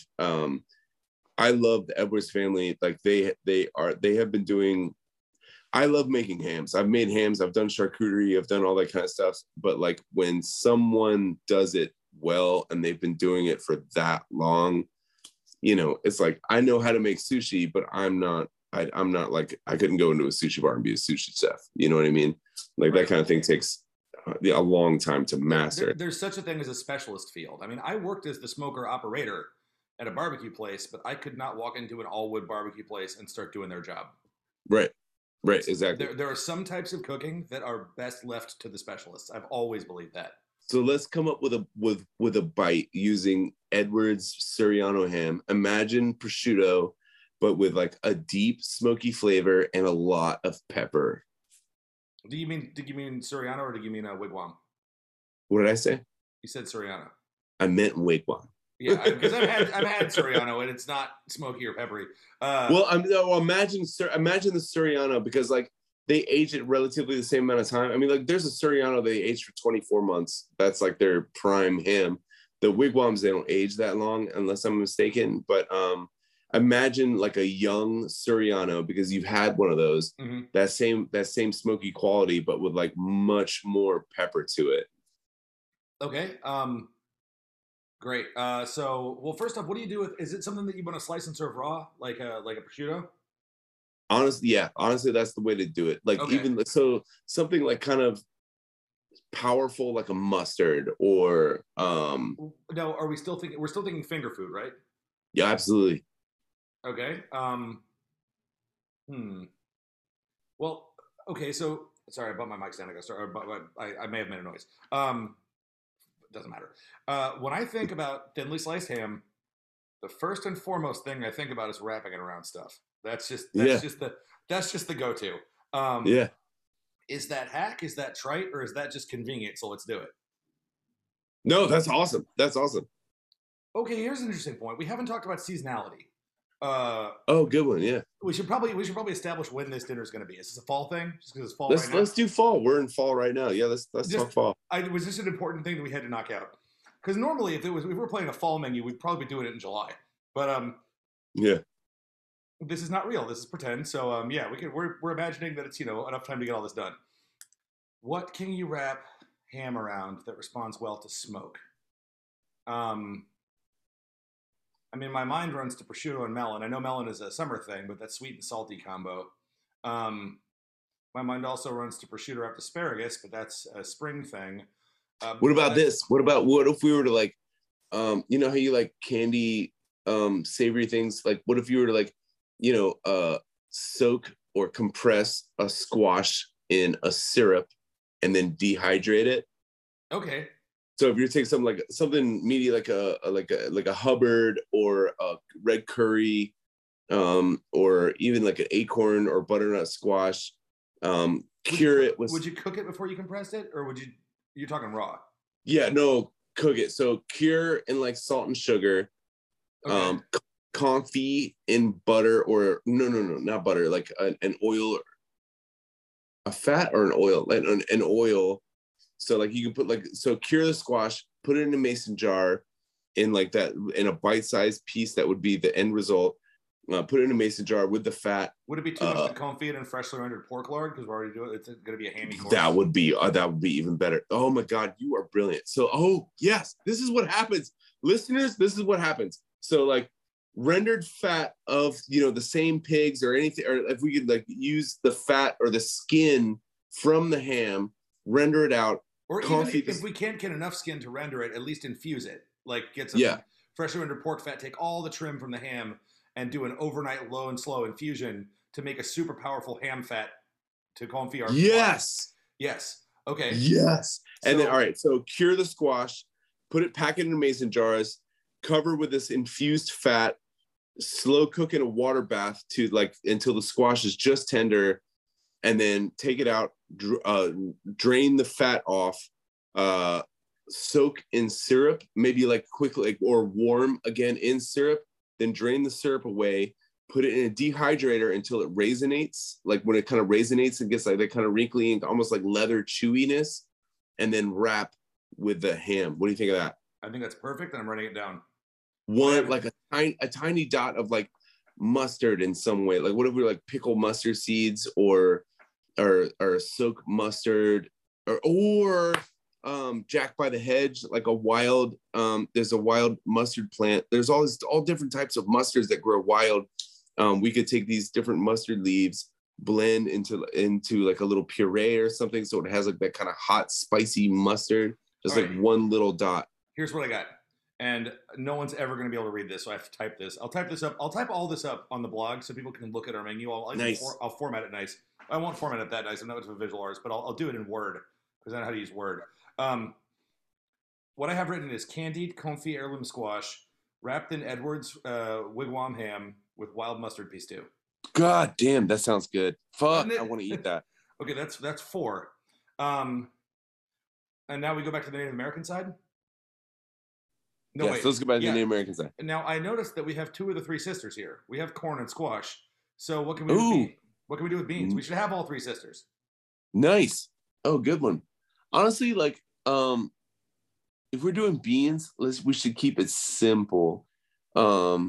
I love the Edwards family. Like they have been doing, I love making hams. I've made hams. I've done charcuterie. I've done all that kind of stuff. But like when someone does it well and they've been doing it for that long, you know, it's like, I know how to make sushi, but I'm not like, I couldn't go into a sushi bar and be a sushi chef. You know what I mean? Like that kind of thing takes a long time to master. There's such a thing as a specialist field. I mean, I worked as the smoker operator at a barbecue place, but I could not walk into an all wood barbecue place and start doing their job. Right. Right. Exactly. There are some types of cooking that are best left to the specialists. I've always believed that. So let's come up with a bite using Edwards Suriano ham. Imagine prosciutto, but with like a deep smoky flavor and a lot of pepper. Did you mean Suriano or did you mean wigwam? What did I say? You said Suriano. I meant wigwam. Yeah, because I've had Suriano and it's not smoky or peppery. Imagine the Suriano because like they age it relatively the same amount of time. I mean, like there's a Suriano they age for 24 months. That's like their prime ham. The wigwams, they don't age that long unless I'm mistaken. But imagine like a young Suriano because you've had one of those. Mm-hmm. That same smoky quality, but with like much more pepper to it. Okay. Great. Well, first off, what do you do with? Is it something that you want to slice and serve raw, like a prosciutto? Honestly, that's the way to do it. Like even so, something like kind of powerful, like a mustard or. No, are we still thinking? We're still thinking finger food, right? Yeah, absolutely. Okay. Well, okay. So sorry, I bumped my mic stand. I may have made a noise. Doesn't matter. When I think about thinly sliced ham, the first and foremost thing I think about is wrapping it around stuff. That's just the go-to. Yeah. Is that hack? Is that trite? Or is that just convenient? So let's do it. No, that's awesome. That's awesome. Okay, here's an interesting point. We haven't talked about seasonality. Good one. Yeah. We should probably establish when this dinner is going to be. Is this a fall thing? Just because it's fall. Let's do fall. We're in fall right now. Yeah, let's talk fall. Was this an important thing that we had to knock out? Because normally, if we were playing a fall menu, we'd probably be doing it in July. But yeah, this is not real. This is pretend. So we're imagining that it's enough time to get all this done. What can you wrap ham around that responds well to smoke? I mean, my mind runs to prosciutto and melon. I know melon is a summer thing, but that's sweet and salty combo. My mind also runs to prosciutto wrapped asparagus, but that's a spring thing. What about this? What if we were to like, you know how you like candy, savory things? Like, what if you were to like soak or compress a squash in a syrup and then dehydrate it. Okay. So if you're taking something meaty like a Hubbard or a red curry, or even like an acorn or butternut squash, cure it with. Would you cook it before you compressed it, or you're talking raw? Yeah, no, cook it. So cure in like salt and sugar. Okay. Confit in butter, or no, not butter, like an oil, a fat or an oil, like an oil. So like you can put cure the squash, put it in a mason jar in like that, in a bite-sized piece that would be the end result. Put it in a mason jar with the fat. Would it be too much to confit and freshly rendered pork lard, because we're already doing it? It's going to be a hammy course. That would be even better. Oh my God, you are brilliant. So yes, this is what happens, listeners. This is what happens. So like rendered fat of the same pigs or anything, or if we could like use the fat or the skin from the ham, render it out. Or even if we can't get enough skin to render it, at least infuse it. Like get some freshly rendered pork fat, take all the trim from the ham, and do an overnight low and slow infusion to make a super powerful ham fat to confit our. Yes. Yes. Okay. Yes. And then, all right. So cure the squash, pack it in mason jars, cover with this infused fat, slow cook in a water bath until the squash is just tender, and then take it out, drain the fat off, soak in syrup, maybe like quickly or warm again in syrup, then drain the syrup away, put it in a dehydrator until it raisinates. Like when it kind of raisinates, it gets like that kind of wrinkly and almost like leather chewiness, and then wrap with the ham. What do you think of that? I think that's perfect, and I'm writing it down. Like a tiny dot of like mustard in some way. Like what if we like pickle mustard seeds or soak mustard or Jack by the Hedge, like a wild, there's a wild mustard plant. There's all different types of mustards that grow wild. We could take these different mustard leaves, blend into like a little puree or something, so it has like that kind of hot, spicy mustard, just like one little dot. Here's what I got, and no one's ever going to be able to read this, so I have to type this. I'll type this up. I'll type all this up on the blog so people can look at our menu. I'll format it nice. I won't format it that nice. I'm not much of a visual artist, but I'll do it in Word because I know how to use Word. What I have written is candied confit heirloom squash wrapped in Edwards wigwam ham with wild mustard piece stew. God damn, that sounds good. Fuck, I want to eat that. Okay, that's 4. And now we go back to the Native American side? No, yes, wait. Let's go back to the Native American side. Now, I noticed that we have 2 of the 3 sisters here. We have corn and squash. So what can we do? What can we do with beans? We should have all 3 sisters. Nice. Oh, good one. Honestly, like, if we're doing beans, we should keep it simple. You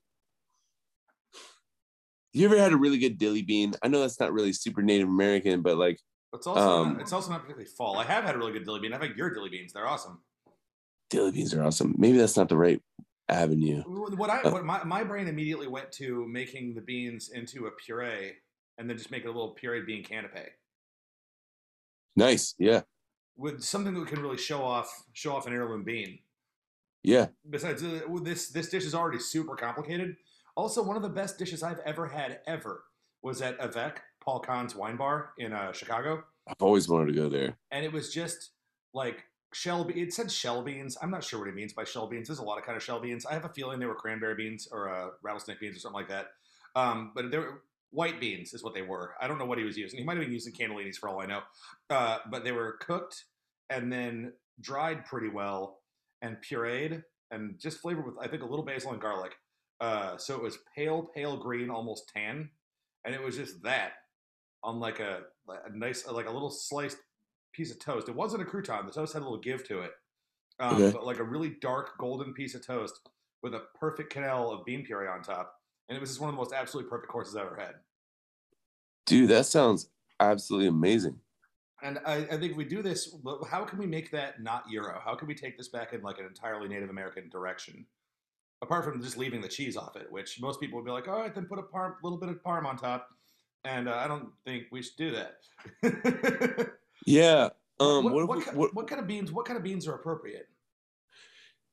ever had a really good dilly bean? I know that's not really super Native American, but like it's also not particularly fall. I have had a really good dilly bean. I've had your dilly beans. They're awesome. Dilly beans are awesome. Maybe that's not the right avenue. My brain immediately went to making the beans into a puree and then just make it a little pureed bean canapé. Nice, yeah. With something that can really show off an heirloom bean. Yeah. Besides, this dish is already super complicated. Also, one of the best dishes I've ever had was at Avec, Paul Kahn's wine bar in Chicago. I've always wanted to go there. And it was just like it said shell beans. I'm not sure what it means by shell beans. There's a lot of kind of shell beans. I have a feeling they were cranberry beans or rattlesnake beans or something like that. But they were white beans is what they were. I don't know what he was using. He might have been using cannellinis for all I know. But they were cooked and then dried pretty well and pureed and just flavored with, I think, a little basil and garlic. So it was pale green, almost tan. And it was just that on like a nice, like a little sliced piece of toast. It wasn't a crouton. The toast had a little give to it. But like a really dark golden piece of toast with a perfect canal of bean puree on top. And it was just one of the most absolutely perfect courses I've ever had. Dude, that sounds absolutely amazing. And I think if we do this, how can we make that not Euro? How can we take this back in like an entirely Native American direction? Apart from just leaving the cheese off it, which most people would be like, all right, then put a little bit of parm on top. And I don't think we should do that. Yeah. What kind of beans are appropriate?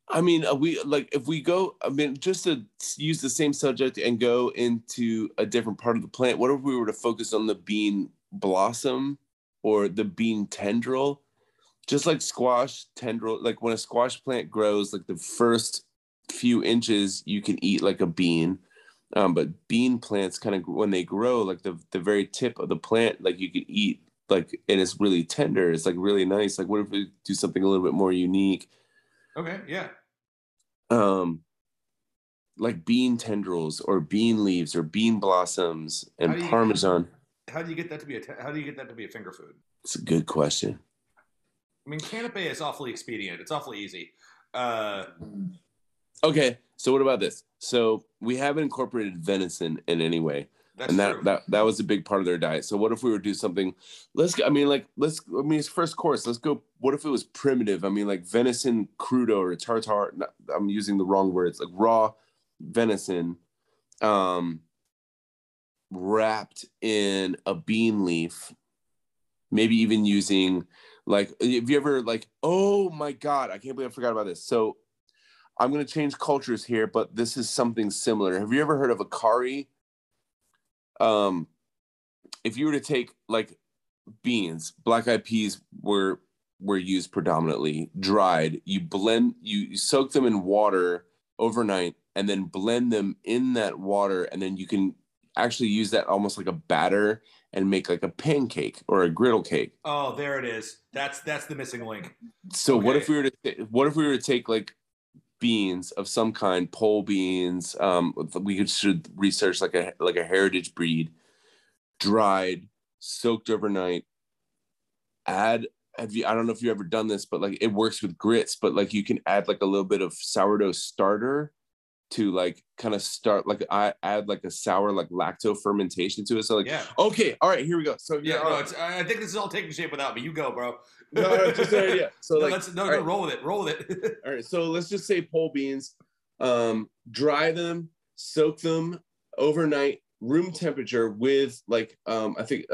I mean, we like if we go. I mean, just to use the same subject and go into a different part of the plant. What if we were to focus on the bean blossom or the bean tendril? Just like squash tendril, like when a squash plant grows, like the first few inches, you can eat like a bean. But bean plants kind of when they grow, like the very tip of the plant, like you can eat like, and it's really tender. It's like really nice. Like, what if we do something a little bit more unique? Okay, yeah. Um, like bean tendrils or bean leaves or bean blossoms How and do you parmesan. how do you get that to be how do you get that to be a finger food? It's a good question. I mean, canapé is awfully expedient. It's awfully easy. Uh, Okay, so what about this? So we haven't incorporated venison in any way, that's and that true. that that was a big part of their diet. So what if we were to do something? It's first course. Let's go. What if it was primitive? I mean, like venison crudo or tartar. I'm using the wrong words. Like raw venison, um, wrapped in a bean leaf. Maybe even using like, have you ever like? Oh my God, I can't believe I forgot about this. So I'm going to change cultures here, but this is something similar. Have you ever heard of a curry? If you were to take like beans, black eyed peas were used predominantly, dried. You soak them in water overnight, and then blend them in that water, and then you can actually use that almost like a batter and make like a pancake or a griddle cake. Oh, there it is. That's the missing link. So Okay. what if we were to take like beans of some kind, pole beans. Should research like a heritage breed, dried, soaked overnight. Add I don't know if you've ever done this, but like it works with grits, but like you can add like a little bit of sourdough starter to like kind of start like I add like a sour like lacto fermentation to it. So like, Yeah. okay, all right, here we go. So Yeah. here No, are it's. I think this is all taking shape without me. You go, bro. no, just an idea. So No, like, let's no all no right, roll with it. Roll with it. all right, so let's just say pole beans. Dry them, soak them overnight, room temperature with like I think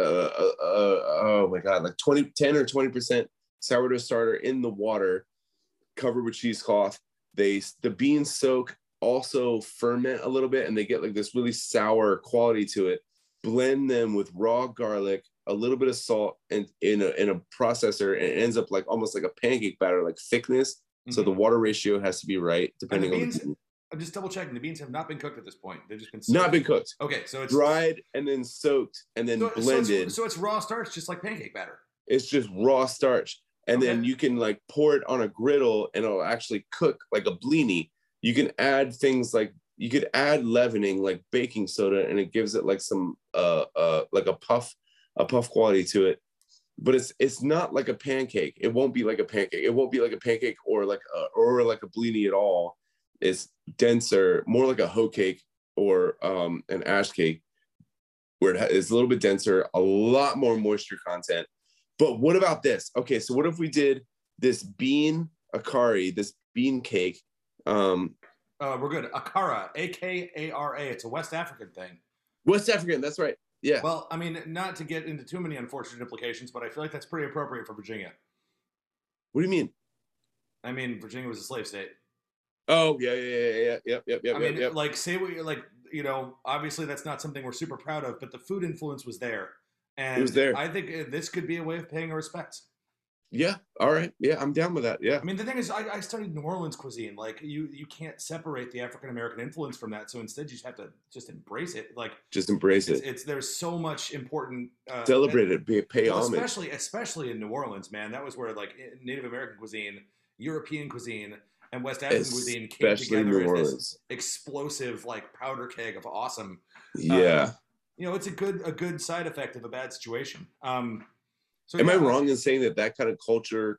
oh my god, like 10 or 20% sourdough starter in the water, covered with cheesecloth. The beans soak, also ferment a little bit, and they get like this really sour quality to it. Blend them with raw garlic, a little bit of salt, and in a processor, and it ends up like almost like a pancake batter, like thickness. So the Mm-hmm. water ratio has to be right And the depending on the beans. bean. I'm just double checking. The beans have not been cooked at this point. They've just been Not soaked. been cooked, Okay, so it's dried and then soaked and then blended. so it's raw starch, just like pancake batter. It's just raw starch, and Okay. then you can like pour it on a griddle and it'll actually cook like a blini. You can add things like you could add leavening like baking soda, and it gives it like some like a puff quality to it. But it's not like a pancake. It won't be like a pancake. It won't be like a pancake or like a blini at all. It's denser, more like a hoe cake or an ash cake, where it's a little bit denser, a lot more moisture content. But what about this? Okay, so what if we did this bean akari, this bean cake? We're good. Akara, Akara. It's a West African thing. West African, that's right. Yeah. Well, I mean, not to get into too many unfortunate implications, but I feel like that's pretty appropriate for Virginia. What do you mean? I mean, Virginia was a slave state. Oh yeah, I mean, yep. like, say what you like. Obviously, that's not something we're super proud of, but the food influence was there, It was and there. I think this could be a way of paying a respect. Yeah. All right. Yeah, I'm down with that. Yeah. I mean, the thing is, I studied New Orleans cuisine. Like, you can't separate the African American influence from that. So instead, you just have to just embrace it. Like, Just embrace it. it's there's so much important. Celebrate it. Pay well, homage. especially in New Orleans, man. That was where like Native American cuisine, European cuisine, and West African cuisine came Especially together New as this Orleans. explosive like powder keg of awesome. Yeah. It's a good side effect of a bad situation. So Am I yeah, wrong in saying that kind of culture,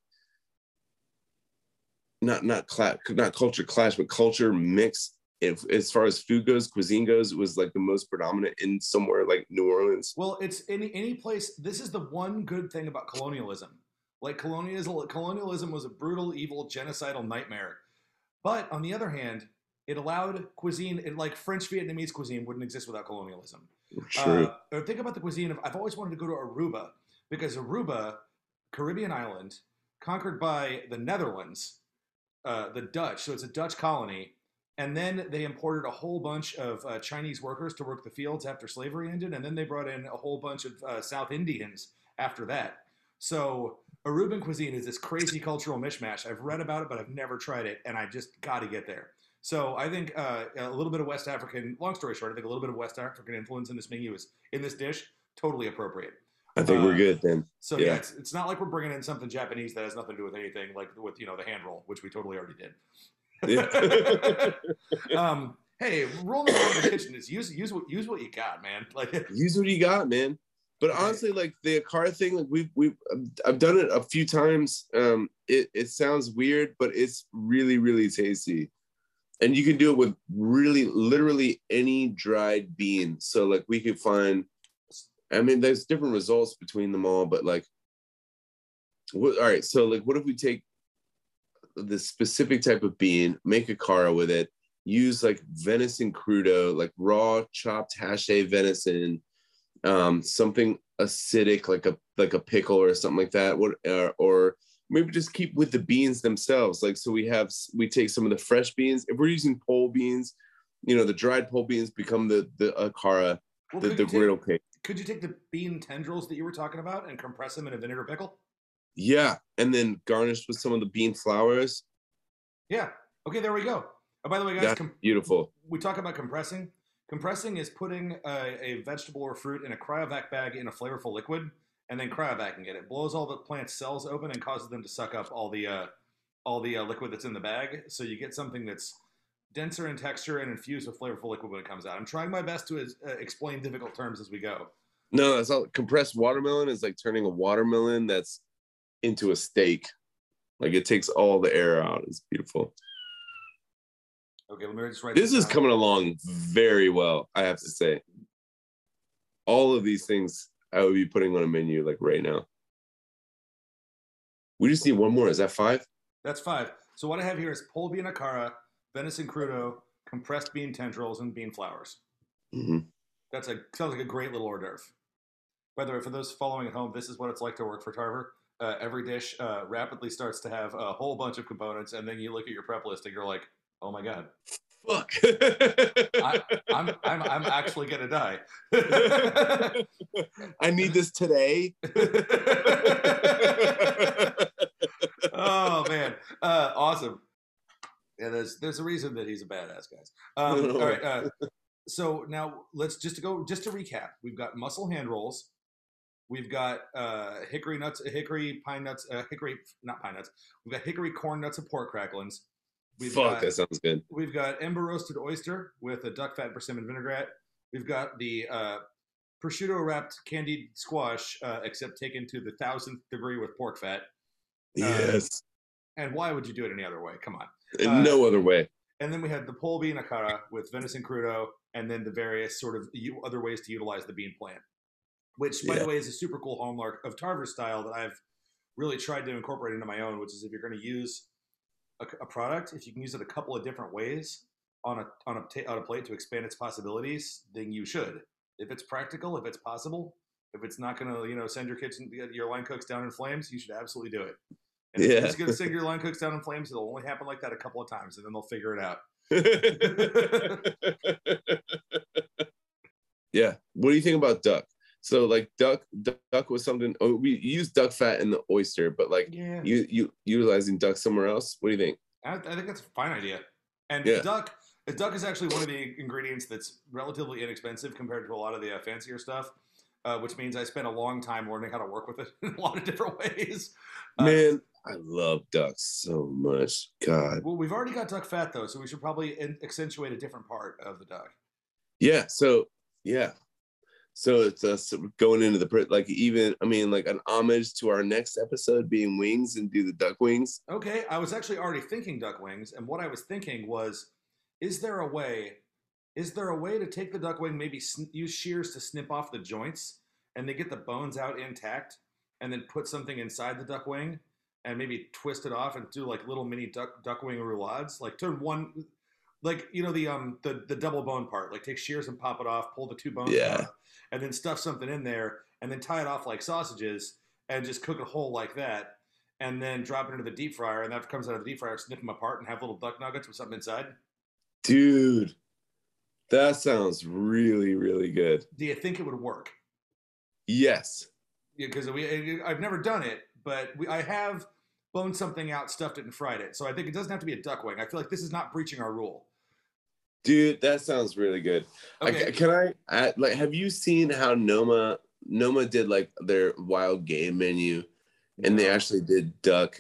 not culture clash, but culture mix, if as far as food goes, cuisine goes, was like the most predominant in somewhere like New Orleans? well, it's any place. This is the one good thing about colonialism. Like colonialism was a brutal, evil, genocidal nightmare. But on the other hand, it allowed cuisine, like French Vietnamese cuisine wouldn't exist without colonialism. True. Or think about the cuisine of, I've always wanted to go to Aruba because Aruba, Caribbean island, conquered by the Netherlands, the Dutch. So it's a Dutch colony. And then they imported a whole bunch of Chinese workers to work the fields after slavery ended. And then they brought in a whole bunch of South Indians after that. So Aruban cuisine is this crazy cultural mishmash. I've read about it, but I've never tried it. And I just got to get there. So I think a little bit of West African, long story short, I think a little bit of West African influence in this menu is, in this dish, totally appropriate. I think we're good then. So yeah, it's not like we're bringing in something Japanese that has nothing to do with anything, like with the hand roll, which we totally already did. Yeah. Hey, rolling around the kitchen is use what you got, man. Like use what you got, man. But honestly, like the Akara thing, like I've done it a few times. It sounds weird, but it's really, really tasty. And you can do it with really, literally any dried bean. So like we could find, I mean, there's different results between them all, but like, all right. So like, what if we take the specific type of bean, make a Akara with it, use like venison crudo, like raw chopped haché venison, something acidic like a pickle or something like that. Or maybe just keep with the beans themselves. Like, so we take some of the fresh beans. If we're using pole beans, the dried pole beans become the Akara, the griddle cake. Could you take the bean tendrils that you were talking about and compress them in a vinegar pickle? Yeah, and then garnish with some of the bean flowers. Yeah. Okay, there we go. Oh, by the way, guys, that's beautiful. We talk about compressing. Compressing is putting a vegetable or fruit in a cryovac bag in a flavorful liquid, and then cryovacking it. It blows all the plant cells open and causes them to suck up all the liquid that's in the bag. So you get something that's denser in texture and infused with flavorful liquid when it comes out. I'm trying my best to explain difficult terms as we go. No, that's all. Compressed watermelon is like turning a watermelon that's into a steak. Like it takes all the air out. It's beautiful. Okay, let me just write this is coming along very well, I have to say. All of these things I would be putting on a menu like right now. We just need one more. Is that 5? That's 5. So what I have here is pole bean Akara, venison crudo, compressed bean tendrils, and bean flowers. Mm-hmm. Sounds like a great little hors d'oeuvre. By the way, for those following at home, this is what it's like to work for Tarver. Every dish rapidly starts to have a whole bunch of components, and then you look at your prep list and you're like, "Oh my god, fuck! I'm actually gonna die. I need this today." Oh man, awesome! Yeah, there's a reason that he's a badass, guys. All right, so now let's just to recap. We've got mussel hand rolls. We've got hickory nuts, hickory pine nuts, not pine nuts. We've got hickory corn nuts and pork cracklings. That sounds good. We've got ember roasted oyster with a duck fat persimmon vinaigrette. We've got the prosciutto wrapped candied squash, except taken to the 1000th degree with pork fat. Yes. And why would you do it any other way? Come on. No other way. And then we had the pole bean Akara with venison crudo, and then the various sort of other ways to utilize the bean plant. Which, by the way, is a super cool hallmark of Tarver style that I've really tried to incorporate into my own, which is if you're going to use a product, if you can use it a couple of different ways on a plate to expand its possibilities, then you should. If it's practical, if it's possible, if it's not going to send your line cooks down in flames, you should absolutely do it. And if it's going to send your line cooks down in flames, it'll only happen like that a couple of times, and then they'll figure it out. Yeah. What do you think about duck? So like duck was something. Oh, we use duck fat in the oyster, but like you utilizing duck somewhere else. What do you think? I think that's a fine idea. And duck is actually one of the ingredients that's relatively inexpensive compared to a lot of the fancier stuff, which means I spent a long time learning how to work with it in a lot of different ways. Man, I love ducks so much. God. Well, we've already got duck fat though, so we should probably accentuate a different part of the duck. Yeah. So yeah. So it's us going into like an homage to our next episode being wings and do the duck wings. Okay, I was actually already thinking duck wings, and what I was thinking was, is there a way to take the duck wing, maybe use shears to snip off the joints, and they get the bones out intact, and then put something inside the duck wing, and maybe twist it off and do like little mini duck wing roulades, like turn one. Like, the double bone part, like take shears and pop it off, pull the 2 bones out, and then stuff something in there, and then tie it off like sausages, and just cook it whole like that. and then drop it into the deep fryer. And after it comes out of the deep fryer, snip them apart and have little duck nuggets with something inside. Dude, that sounds really, really good. Do you think it would work? Yes. Because I've never done it, but I have boned something out, stuffed it, and fried it. So I think it doesn't have to be a duck wing. I feel like this is not breaching our rule. Dude, that sounds really good. Okay. Have you seen how Noma did like their wild game menu, and they actually did duck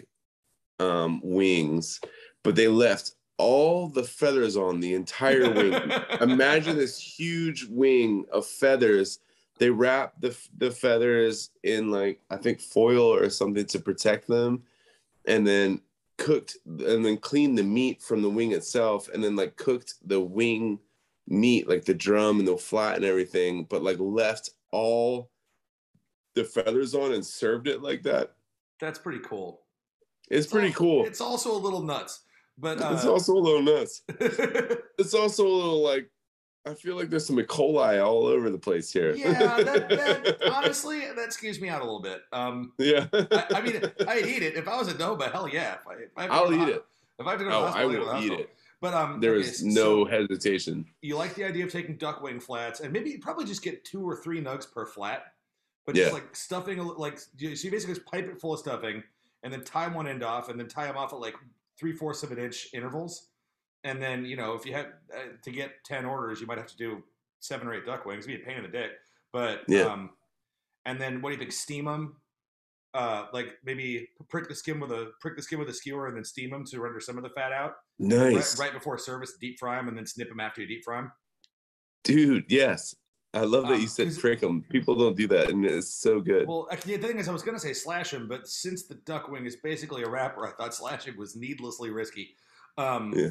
wings, but they left all the feathers on the entire wing. Imagine this huge wing of feathers. They wrap the feathers in like, I think, foil or something to protect them, and then cleaned the meat from the wing itself, and then like cooked the wing meat, like the drum and the flat and everything, but like left all the feathers on and served it like that. That's pretty cool. It's pretty cool. It's also a little nuts, but it's also a little nuts. It's also a little like, I feel like there's some E. coli all over the place here. Yeah, that honestly, that skews me out a little bit. Yeah. I mean, I'd eat it if I was a Noma. Hell yeah, I'll eat it. If I have to go to the hospital, I will eat it. But there is no hesitation. You like the idea of taking duck wing flats, and maybe you probably just get 2 or 3 nugs per flat, but just like stuffing, like so you basically just pipe it full of stuffing, and then tie one end off, and then tie them off at like 3/4 of an inch intervals. And then, you know, if you had to get 10 orders, you might have to do 7 or 8 duck wings. It'd be a pain in the dick. But, and then what do you think? Steam them? Like maybe prick the skin with a skewer and then steam them to render some of the fat out. Nice. Right before service, deep fry them and then snip them after you deep fry them. Dude, yes. I love that you said prick them. People don't do that, and it's so good. Well, the thing is, I was going to say slash them, but since the duck wing is basically a wrapper, I thought slashing was needlessly risky. Yeah.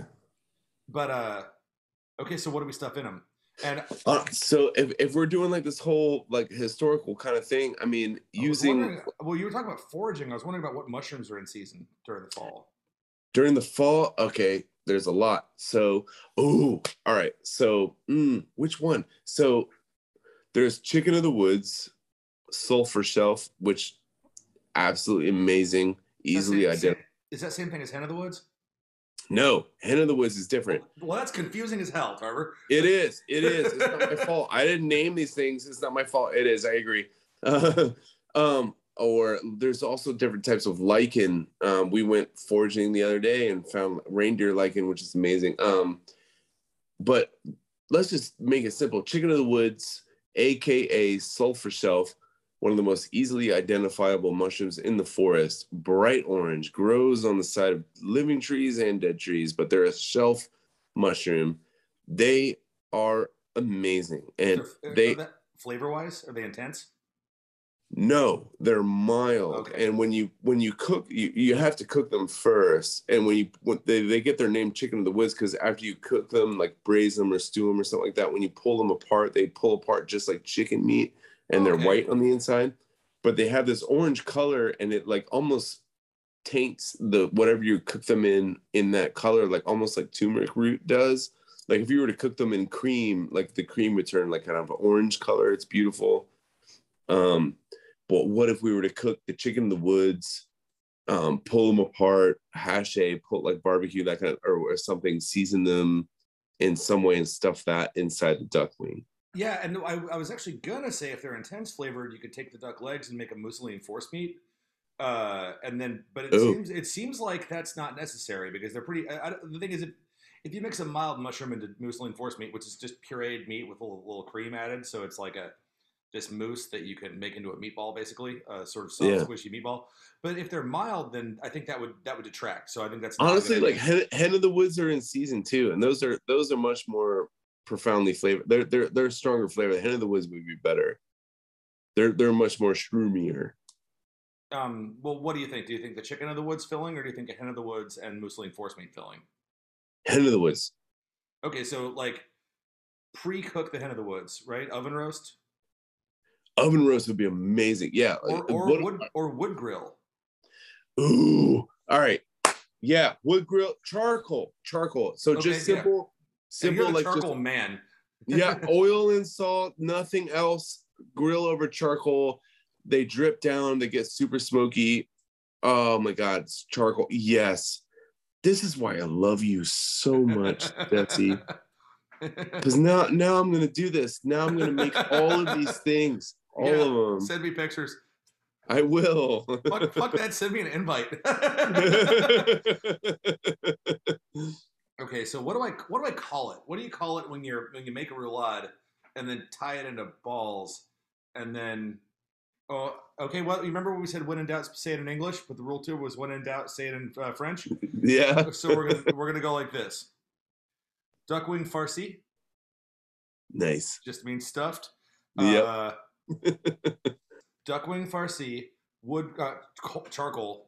But okay, so what do we stuff in them? And so if we're doing like this whole like historical kind of thing, I mean, well, you were talking about foraging. I was wondering about what mushrooms are in season during the fall. During the fall, okay, there's a lot. So, all right. So, which one? So, there's chicken of the woods, sulfur shelf, which absolutely amazing, easily identified. Is that same thing as hen of the woods? No, hen of the woods is different. Well, that's confusing as hell, Trevor. It is. It's not my fault. I didn't name these things. It's not my fault. It is. I agree. Or there's also different types of lichen. We went foraging the other day and found reindeer lichen, which is amazing. But let's just make it simple. Chicken of the woods, aka sulfur shelf, one of the most easily identifiable mushrooms in the forest, bright orange, grows on the side of living trees and dead trees, but they're a shelf mushroom. They are amazing. And flavor-wise, are they intense? No, they're mild. Okay. And when you cook, you have to cook them first. And when they get their name chicken of the woods, because after you cook them, like braise them or stew them or something like that, when you pull them apart, they pull apart just like chicken meat. And they're white on the inside, but they have this orange color, and it like almost taints the whatever you cook them in that color, like almost like turmeric root does. Like if you were to cook them in cream, like the cream would turn like kind of an orange color. It's beautiful. But what if we were to cook the chicken in the woods, pull them apart, put like barbecue, that kind of or something, season them in some way and stuff that inside the duck wing? Yeah, and I was actually gonna say if they're intense flavored, you could take the duck legs and make a mousseline force meat, and then. But it seems like that's not necessary because they're pretty. The thing is, if you mix a mild mushroom into mousseline force meat, which is just pureed meat with a little cream added, so it's like this mousse that you can make into a meatball, basically, sort of soft, squishy meatball. But if they're mild, then I think that would detract. So I think that's honestly like hen of the woods are in season 2, and those are much more profoundly flavored. They're stronger flavor. The hen of the woods would be better. They're much more shroomier. Well, what do you think? Do you think the chicken of the woods filling, or do you think a hen of the woods and mousseline force meat filling? Hen of the woods. Okay, so like pre-cook the hen of the woods, right? Oven roast. Oven roast would be amazing. Yeah, or wood grill. Ooh, all right. Yeah, wood grill, charcoal. So just simple. Yeah. Simple, you're the charcoal man. Yeah, oil and salt, nothing else. Grill over charcoal. They drip down. They get super smoky. Oh my God, it's charcoal. Yes. This is why I love you so much, Betsy. Because now I'm gonna do this. Now I'm gonna make all of these things. All of them. Send me pictures. I will. Fuck that. Send me an invite. Okay, so what do I call it? What do you call it when you make a roulade and then tie it into balls and then oh okay, well you remember when we said when in doubt say it in English, but the rule 2 was when in doubt say it in French. Yeah. So we're gonna go like this. Duck wing farci. Nice. Just means stuffed. Yep. Duck wing farci. Wood charcoal.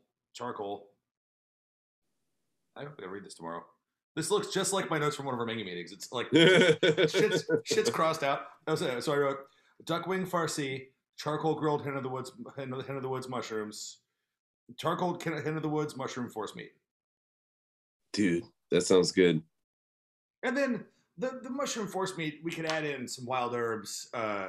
I hope I read this tomorrow. This looks just like my notes from one of our menu meetings. It's like shit's crossed out. So I wrote duck wing farci, charcoal grilled hen of the woods mushrooms, charcoal hen of the woods mushroom force meat. Dude, that sounds good. And then the mushroom force meat, we could add in some wild herbs.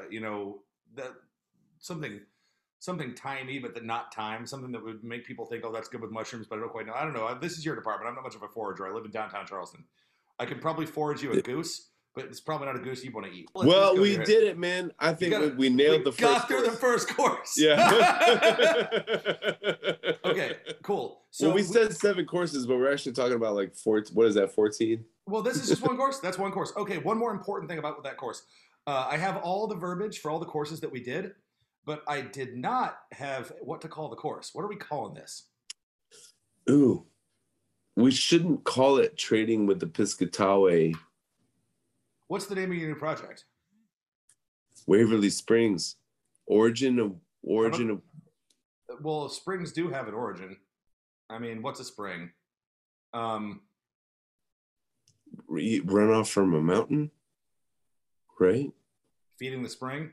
Something timey, but not thyme. Something that would make people think, oh, that's good with mushrooms, but I don't quite know. I don't know. This is your department. I'm not much of a forager. I live in downtown Charleston. I could probably forage you a goose, but it's probably not a goose you want to eat. Well, we did it, man. I think we nailed the first course. Got through the first course. Yeah. Okay, cool. So we said 7 courses, but we're actually talking about like 14. What is that, 14? Well, this is just one course. That's one course. Okay, one more important thing about that course. I have all the verbiage for all the courses that we did, but I did not have what to call the course. What are we calling this? Ooh, we shouldn't call it Trading with the Piscataway. What's the name of your new project? Waverly Springs. Origin of. Well, springs do have an origin. I mean, what's a spring? Runoff from a mountain, right? Feeding the spring.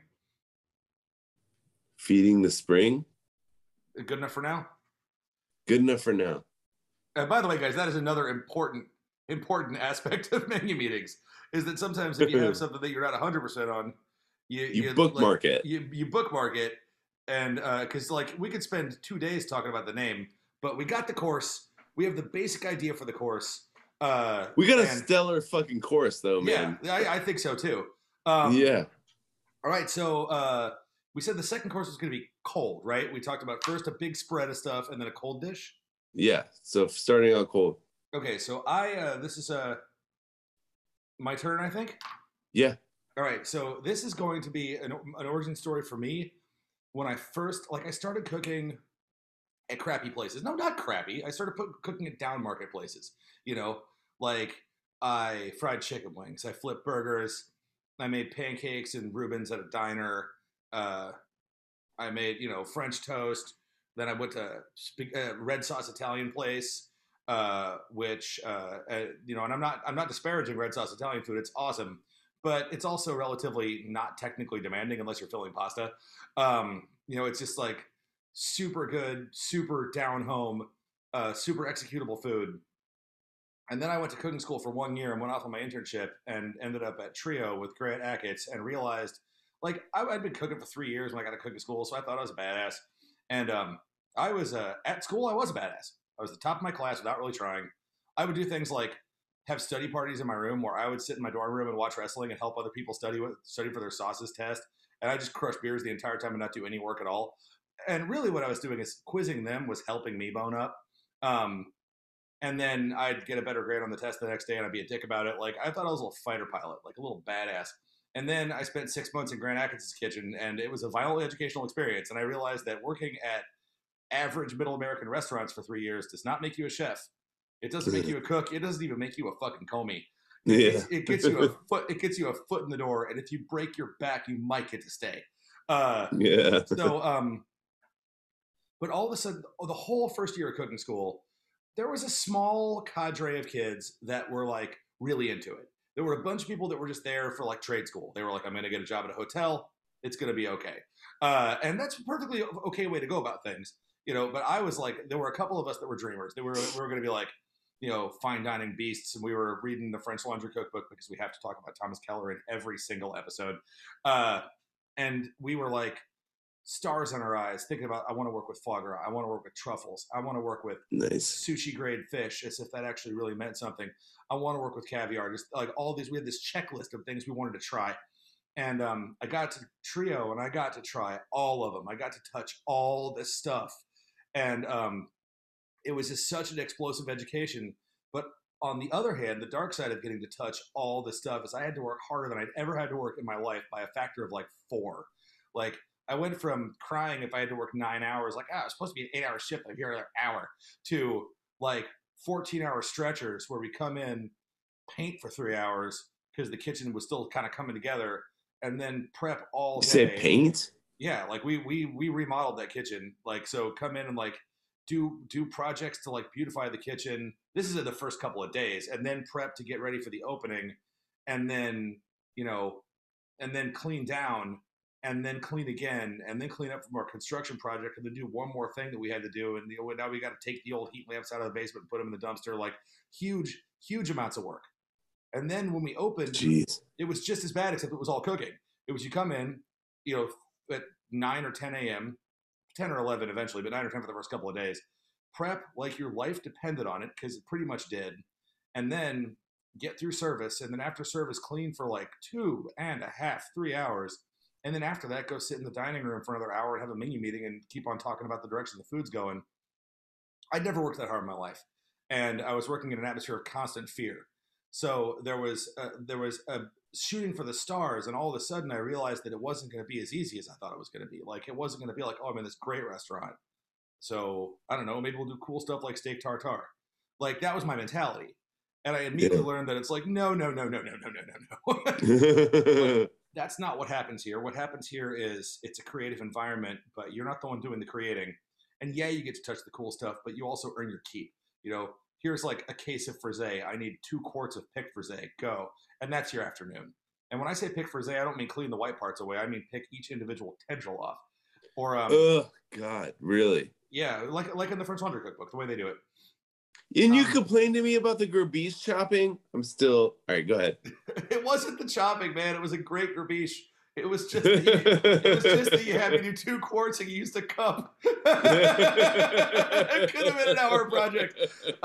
Feeding the spring. Good enough for now? Good enough for now. And by the way, guys, that is another important aspect of menu meetings, is that sometimes if you have something that you're not 100% on, you bookmark it. You bookmark it, and because like we could spend 2 days talking about the name, but we got the course. We have the basic idea for the course. We got a stellar fucking course, though, man. Yeah, I think so too. Yeah. All right, so we said the second course was going to be cold, right? We talked about first a big spread of stuff and then a cold dish. Yeah, so starting out cold. Okay, so this is my turn, I think. Yeah. All right, so this is going to be an origin story for me. When I started cooking at crappy places. No, not crappy. I started cooking at down market places. You know, like I fried chicken wings, I flipped burgers, I made pancakes and Reubens at a diner. I made, French toast. Then I went to red sauce Italian place, which, and I'm not disparaging red sauce Italian food. It's awesome, but it's also relatively not technically demanding unless you're filling pasta. It's just like super good, super down home, super executable food. And then I went to cooking school for 1 year and went off on my internship and ended up at Trio with Grant Achatz and realized, like, I'd been cooking for 3 years when I got to cooking school, so I thought I was a badass. And I was at school, I was a badass. I was the top of my class without really trying. I would do things like have study parties in my room where I would sit in my dorm room and watch wrestling and help other people study for their sauces test. And I just crush beers the entire time and not do any work at all. And really what I was doing is quizzing them was helping me bone up. And then I'd get a better grade on the test the next day and I'd be a dick about it. Like I thought I was a little fighter pilot, like a little badass. And then I spent 6 months in Grant Achatz's kitchen and it was a violently educational experience. And I realized that working at average middle American restaurants for 3 years does not make you a chef. It doesn't make you a cook. It doesn't even make you a fucking commis. It gets you a foot. It gets you a foot in the door. And if you break your back, you might get to stay. So, but all of a sudden, the whole first year of cooking school, there was a small cadre of kids that were like really into it. There were a bunch of people that were just there for like trade school. They were like, I'm going to get a job at a hotel. It's going to be okay. And that's a perfectly okay way to go about things, but I was like, there were a couple of us that were dreamers. We were going to be like, fine dining beasts. And we were reading the French Laundry Cookbook because we have to talk about Thomas Keller in every single episode. And we were like, stars in our eyes, thinking about, I want to work with foie gras, I want to work with truffles, I want to work with sushi grade fish, as if that actually really meant something. I want to work with caviar, just like all these. We had this checklist of things we wanted to try. And I got to Trio and I got to try all of them. I got to touch all this stuff. And it was just such an explosive education. But on the other hand, the dark side of getting to touch all this stuff is I had to work harder than I'd ever had to work in my life by a factor of like 4. Like, I went from crying if I had to work 9 hours, like, it's supposed to be an 8-hour shift, like, here another hour, to like 14-hour stretchers where we come in, paint for 3 hours because the kitchen was still kind of coming together, and then prep all day. You said paint? Yeah, like we remodeled that kitchen. Like, so come in and like do projects to like beautify the kitchen. This is in the first couple of days, and then prep to get ready for the opening, and then, you know, and then clean down, and then clean again, and then clean up from our construction project, and then do one more thing that we had to do. And now we got to take the old heat lamps out of the basement and put them in the dumpster. Like, huge amounts of work. And then when we opened, it was just as bad, except it was all cooking. It was, you come in, you know, at 9 or 10 a.m., 10 or 11 eventually, but 9 or 10 for the first couple of days. Prep like your life depended on it, because it pretty much did. And then get through service, and then after service, clean for like 2.5, 3 hours. And then after that, go sit in the dining room for another hour and have a menu meeting and keep on talking about the direction the food's going. I'd never worked that hard in my life. And I was working in an atmosphere of constant fear. So there was a shooting for the stars, and all of a sudden I realized that it wasn't going to be as easy as I thought it was going to be. Like, it wasn't going to be like, oh, I'm in this great restaurant, so I don't know, maybe we'll do cool stuff like steak tartare. Like, that was my mentality. And I immediately learned that it's like, no. That's not what happens here. What happens here is it's a creative environment, but you're not the one doing the creating. And yeah, you get to touch the cool stuff, but you also earn your keep. You know, here's like a case of Frisé. I need 2 quarts of pick Frisé. Go. And that's your afternoon. And when I say pick Frisé, I don't mean clean the white parts away. I mean pick each individual tendril off. Or oh God, really? Yeah, like in the French Laundry Cookbook, the way they do it. And you complained to me about the gerbiche chopping. I'm still all right. Go ahead. It wasn't the chopping, man. It was a great gerbiche. It was just that you had to do 2 quarts and you used a cup. It could have been an hour project.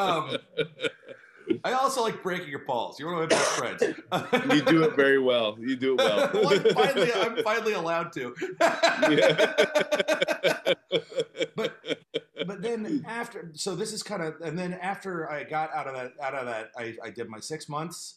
I also like breaking your balls. You're one of my best friends. You do it very well. You do it well. Well, I'm finally allowed to. But then after, so this is kind of, and then after I got out of that, I did my 6 months.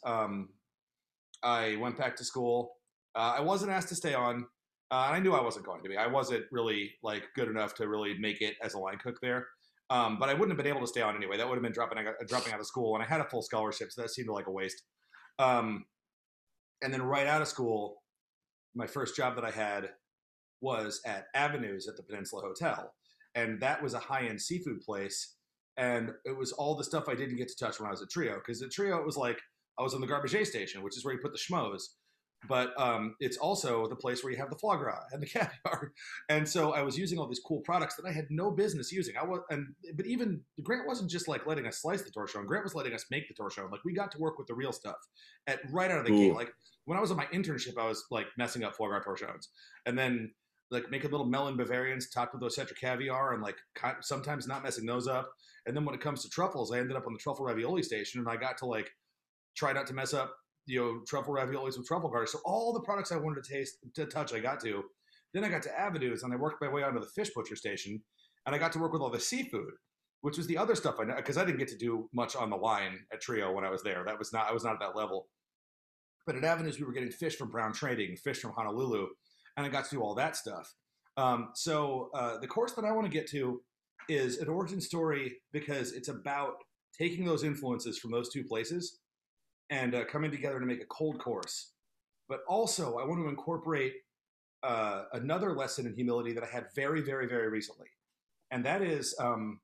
I went back to school. I wasn't asked to stay on. And I knew I wasn't going to be. I wasn't really like good enough to really make it as a line cook there. But I wouldn't have been able to stay on anyway. That would have been dropping out of school, and I had a full scholarship, so that seemed like a waste. And then right out of school, my first job that I had was at Avenues at the Peninsula Hotel, and that was a high-end seafood place. And it was all the stuff I didn't get to touch when I was at Trio, because at Trio it was like I was on the garbage station, which is where you put the schmoes. But it's also the place where you have the foie gras and the caviar. And so I was using all these cool products that I had no business using. But even Grant wasn't just like letting us slice the torchon. Grant was letting us make the torchon. Like, we got to work with the real stuff right out of the gate. Like, when I was on my internship, I was like messing up foie gras torchons, and then like making little melon Bavarians topped with Ocetra caviar, and like sometimes not messing those up. And then when it comes to truffles, I ended up on the truffle ravioli station, and I got to like try not to mess up, you know, truffle raviolis with truffle garnish. So all the products I wanted to touch, I got to. Then I got to Avenues, and I worked my way onto the fish butcher station, and I got to work with all the seafood, which was the other stuff I know, because I didn't get to do much on the line at Trio when I was there. I was not at that level. But at Avenues, we were getting fish from Brown Trading, fish from Honolulu, and I got to do all that stuff. So the course that I want to get to is an origin story, because it's about taking those influences from those 2 places and coming together to make a cold course. But also, I want to incorporate another lesson in humility that I had very, very, very recently. And that is,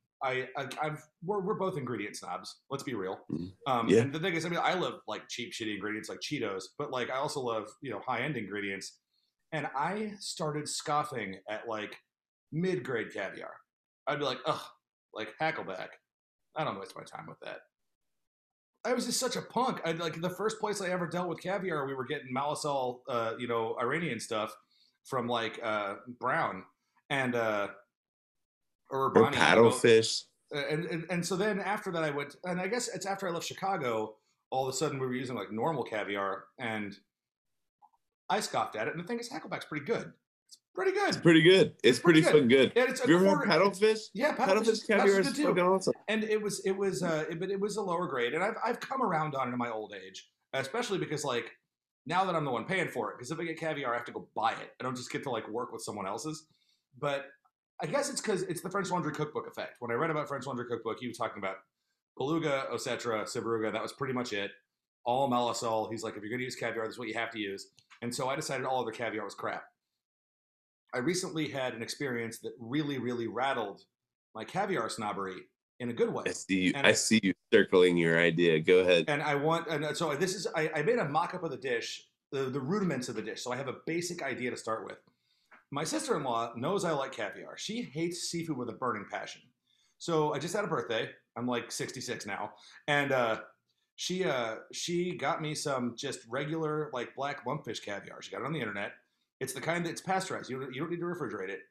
we're both ingredient snobs. Let's be real. Yeah. And the thing is, I mean, I love like cheap, shitty ingredients like Cheetos, but like I also love, you know, high-end ingredients. And I started scoffing at like mid-grade caviar. I'd be like, ugh, like Hackleback. I don't waste my time with that. I was just such a punk. Like the first place I ever dealt with caviar, we were getting Malasol, you know, Iranian stuff from like Brown. and or Or urbani, paddlefish. And so then after that I went, and I guess it's after I left Chicago, all of a sudden we were using like normal caviar, and I scoffed at it, and the thing is, Hackleback's pretty good. It's pretty good. It's pretty good. It's pretty fucking good. Yeah, it's Have you ever had paddlefish? Yeah, paddlefish caviar is fucking awesome. And but it was a lower grade, and I've come around on it in my old age, especially because like now that I'm the one paying for it, because if I get caviar, I have to go buy it. I don't just get to like work with someone else's. But I guess it's because it's the French Laundry Cookbook effect. When I read about French Laundry Cookbook, he was talking about beluga, osetra, sibruga. That was pretty much it. All Malasol. He's like, if you're going to use caviar, that's what you have to use. And so I decided all other caviar was crap. I recently had an experience that really, really rattled my caviar snobbery in a good way. I see you circling your idea. Go ahead. And so this is, I made a mock-up of the dish, the rudiments of the dish. So I have a basic idea to start with. My sister-in-law knows I like caviar. She hates seafood with a burning passion. So I just had a birthday. I'm like 66 now. And she got me some just regular like black lumpfish caviar. She got it on the internet. It's the kind that's pasteurized. You don't need to refrigerate it.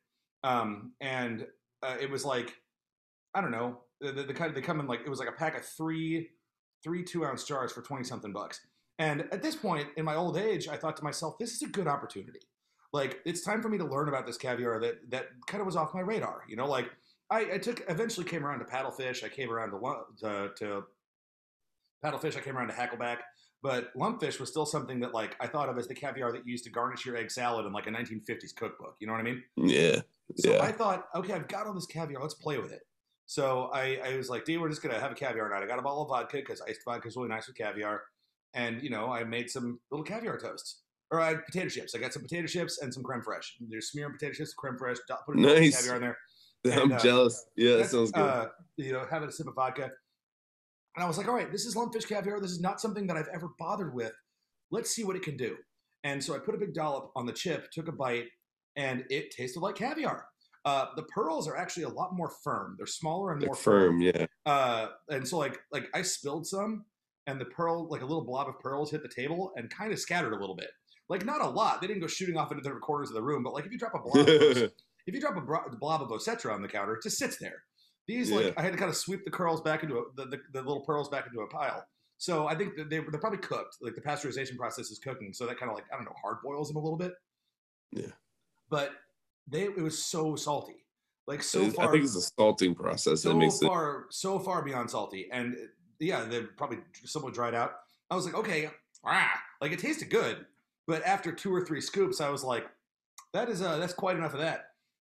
It was like, I don't know, the kind they come in like, it was like a pack of three 2-ounce jars for 20 something bucks. And at this point in my old age, I thought to myself, this is a good opportunity. Like, it's time for me to learn about this caviar that kind of was off my radar. You know, like I eventually came around to paddlefish. I came around to paddlefish. I came around to hackleback. But lumpfish was still something that like I thought of as the caviar that you used to garnish your egg salad in like a 1950s cookbook. You know what I mean? Yeah. So I thought, okay, I've got all this caviar. Let's play with it. So I was like, dude, we're just going to have a caviar night. I got a bottle of vodka because iced vodka is really nice with caviar. And, you know, I made some little caviar toasts. Or I had potato chips. I got some potato chips and some creme fraiche. There's smearing potato chips, creme fraiche, put a nice caviar in there. And, I'm jealous. Yeah, that sounds good. You know, having a sip of vodka. And I was like, all right, this is lumpfish caviar. This is not something that I've ever bothered with. Let's see what it can do. And so I put a big dollop on the chip, took a bite, and it tasted like caviar. The pearls are actually a lot more firm. They're smaller and more firm. Yeah. And so like I spilled some, and the pearl, like a little blob of pearls, hit the table and kind of scattered a little bit. Like not a lot. They didn't go shooting off into different corners of the room, but like if you drop a blob, of blob of osetra on the counter, it just sits there. These like I had to kind of sweep the curls back into the little pearls back into a pile. So I think that they're probably cooked. Like the pasteurization process is cooking, so that kind of like I don't know hard boils them a little bit. Yeah, but it was so salty, like so far. I think it's the salting process that makes it so far beyond salty, and yeah, they're probably somewhat dried out. I was like, okay, like it tasted good, but after 2 or 3 scoops, I was like, that's quite enough of that.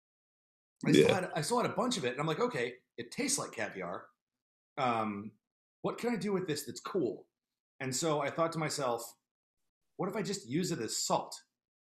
I still had a bunch of it, and I'm like, okay, it tastes like caviar. What can I do with this that's cool? And so I thought to myself, what if I just use it as salt?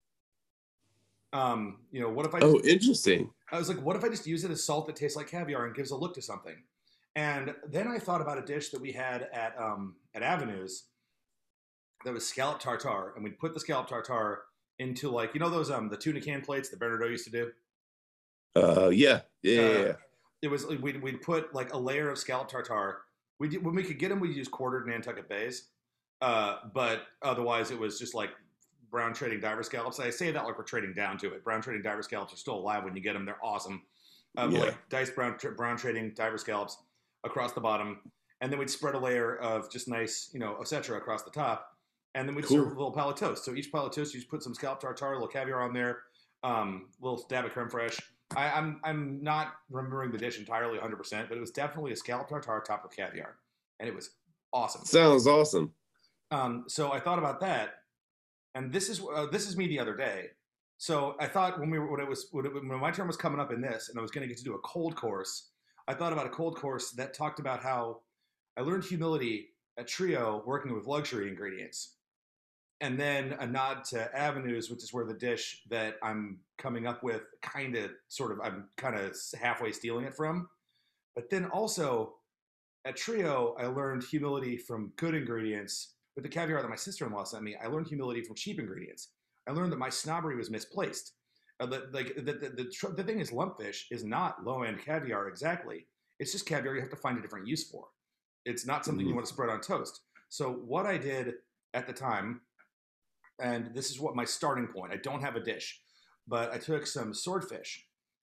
You know, what if I just, interesting. I was like, what if I just use it as salt that tastes like caviar and gives a look to something? And then I thought about a dish that we had at Avenues that was scallop tartare, and we'd put the scallop tartare into like, you know, those the tuna can plates that Bernardo used to do. Yeah. It was we'd put like a layer of scallop tartare. When we could get them, we'd use quartered Nantucket Bays, but otherwise it was just like brown trading diver scallops. I say that like we're trading down to it. Brown trading diver scallops are still alive when you get them. They're awesome. Like diced brown trading diver scallops across the bottom, and then we'd spread a layer of just nice, you know, osetra across the top, and then we'd serve a little pile of toast. So each pile of toast, you just put some scallop tartare, a little caviar on there, little dab of creme fraiche. I'm not remembering the dish entirely 100%, but it was definitely a scallop tartare topped with caviar, and it was awesome. Sounds awesome. So I thought about that, and this is me the other day. So I thought when my turn was coming up in this, and I was going to get to do a cold course, I thought about a cold course that talked about how I learned humility at Trio working with luxury ingredients. And then a nod to Avenues, which is where the dish that I'm coming up with I'm kind of halfway stealing it from. But then also at Trio, I learned humility from good ingredients. With the caviar that my sister-in-law sent me, I learned humility from cheap ingredients. I learned that my snobbery was misplaced. The thing is, lumpfish is not low-end caviar exactly. It's just caviar you have to find a different use for. It's not something you want to spread on toast. So what I did at the time, and this is what my starting point. I don't have a dish, but I took some swordfish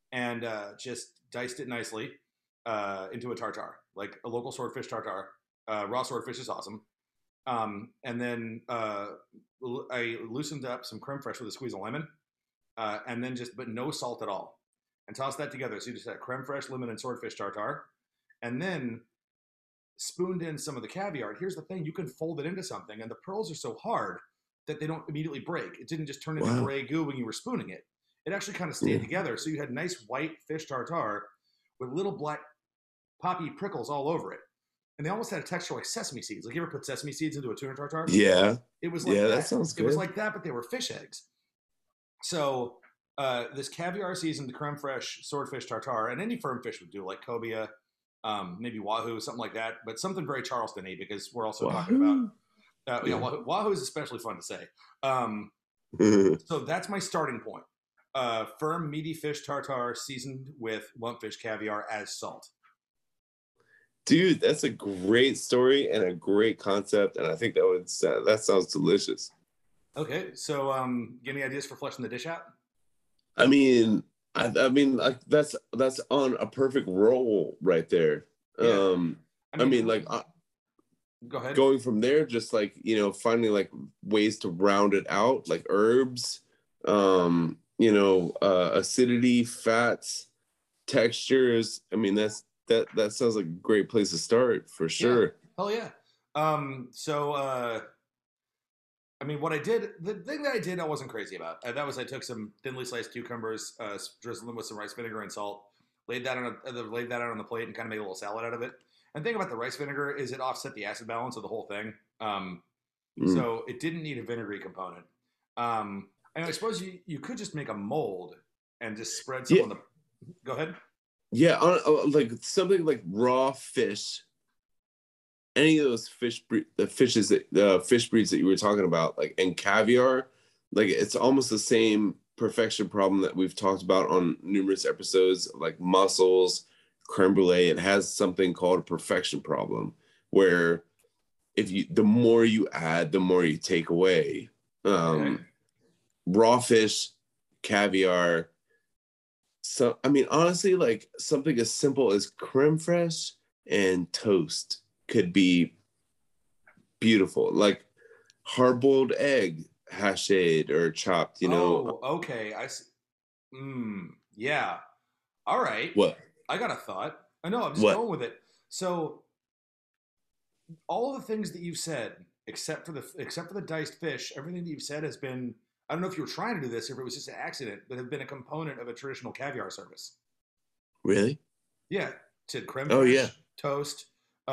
and just diced it nicely into a tartare, like a local swordfish tartare. Raw swordfish is awesome. And then I loosened up some creme fraiche with a squeeze of lemon, and then but no salt at all, and toss that together. So you just had creme fraiche, lemon, and swordfish tartare, and then spooned in some of the caviar. Here's the thing: you can fold it into something, and the pearls are so hard that they don't immediately break. It didn't just turn into gray goo when you were spooning it. It actually kind of stayed together. So you had nice white fish tartare with little black poppy prickles all over it. And they almost had a texture like sesame seeds. Like you ever put sesame seeds into a tuna tartare? Yeah. It was like that sounds good. It was like that, but they were fish eggs. So this caviar seasoned creme fraiche swordfish tartare, and any firm fish would do, like cobia, maybe wahoo, something like that, but something very Charleston-y because we're also talking about wahoo is especially fun to say. So that's my starting point. Firm, meaty fish tartare seasoned with lumpfish caviar as salt. Dude, that's a great story and a great concept, and I think that sounds delicious. Okay, so give me ideas for fleshing the dish out. I mean, like that's on a perfect roll right there. Yeah. I mean, like, go ahead. Going from there, just like finding like ways to round it out, like herbs, acidity, fats, textures. I mean, that sounds like a great place to start for sure. Yeah. Hell yeah. I mean, what I did, the thing that I did, I wasn't crazy about. That was I took some thinly sliced cucumbers, drizzled them with some rice vinegar and salt, laid that out on the plate, and kind of made a little salad out of it. And the thing about the rice vinegar is it offset the acid balance of the whole thing, so it didn't need a vinegary component. And I suppose you could just make a mold and just spread some on the. Go ahead. Yeah, like something like raw fish. Any of those fish breeds that you were talking about, like, and caviar, like it's almost the same perfection problem that we've talked about on numerous episodes, like mussels, creme brulee. It has something called a perfection problem, where the more you add, the more you take away. Raw fish, caviar. So, I mean, honestly, like something as simple as creme fraiche and toast could be beautiful, like hard-boiled egg hashade or chopped, Oh, okay. I see. Yeah. All right. What? I got a thought. I know. I'm just going with it. So, all of the things that you've said, except for the diced fish, everything that you've said has been. I don't know if you were trying to do this, or if it was just an accident, but have been a component of a traditional caviar service. Really? Yeah. To creme fraiche, toast,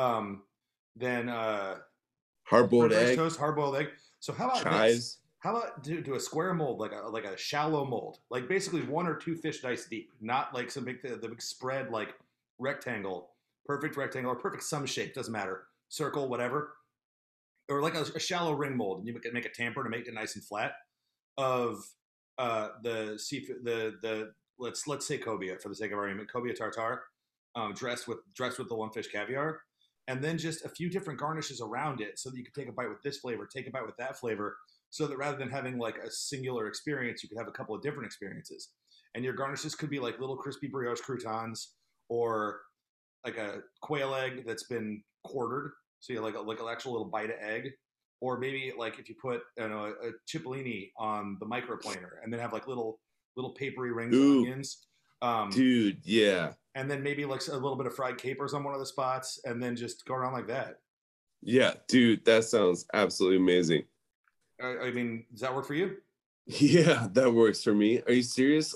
then hard-boiled egg, toast, hard-boiled egg. So how about chives? This? How about do a square mold, like a shallow mold, like basically 1 or 2 fish diced deep, not like the big spread like rectangle, perfect rectangle or perfect sum shape, doesn't matter, circle, whatever, or like a shallow ring mold, and you can make a tamper to make it nice and flat of the seafood, the let's say cobia for the sake of argument, cobia tartare, dressed with the lumpfish caviar, and then just a few different garnishes around it, so that you could take a bite with this flavor, take a bite with that flavor, so that rather than having like a singular experience, you could have a couple of different experiences. And your garnishes could be like little crispy brioche croutons, or like a quail egg that's been quartered, so you have like an actual little bite of egg, or maybe like if you put a cipollini on the microplaner, and then have like little papery rings of onions. Dude, yeah. And then maybe like a little bit of fried capers on one of the spots, and then just go around like that. Yeah, dude, that sounds absolutely amazing. I mean, does that work for you? Yeah, that works for me. Are you serious?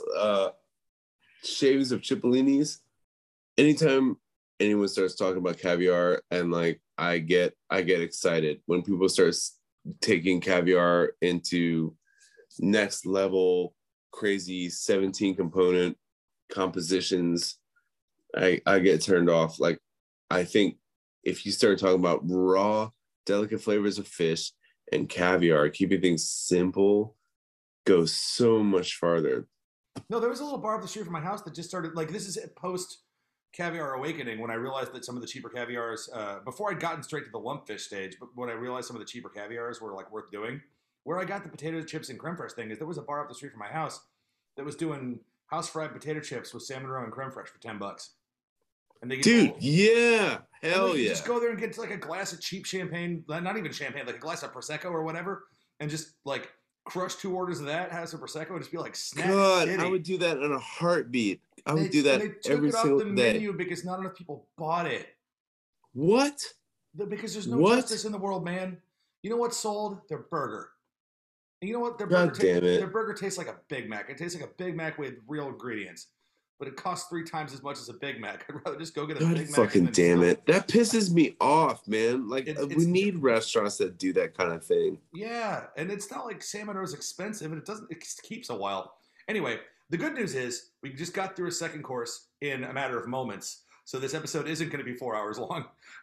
Shaves of cipollinis. Anytime anyone starts talking about caviar, and like I get excited when people start taking caviar into next level crazy 17 component compositions. I get turned off. Like, I think if you start talking about raw, delicate flavors of fish and caviar, keeping things simple goes so much farther. No, there was a little bar up the street from my house that just started, like, this is post caviar awakening, when I realized that some of the cheaper caviars, before I'd gotten straight to the lumpfish stage, but when I realized some of the cheaper caviars were like worth doing, where I got the potato chips and creme fraiche thing is there was a bar up the street from my house that was doing house fried potato chips with salmon roe and creme fraiche for $10. And they get dude, yeah, hell yeah. Just go there and get like a glass of cheap champagne, not even champagne, like a glass of prosecco or whatever, and just like crush 2 orders of that, have some prosecco, and just be like, snack God, city. I would do that in a heartbeat. I would do that every single day. They took it off the menu because not enough people bought it. What? Because there's no justice in the world, man. You know what's sold? Their burger. And you know what? Their burger tastes like a Big Mac. It tastes like a Big Mac with real ingredients. But it costs 3 times as much as a Big Mac. I'd rather just go get a Big Mac. Fucking damn it. That pisses me off, man. Like, we need restaurants that do that kind of thing. Yeah. And it's not like salmon roe is expensive, and it keeps a while. Anyway, the good news is we just got through a second course in a matter of moments. So this episode isn't going to be 4 hours long.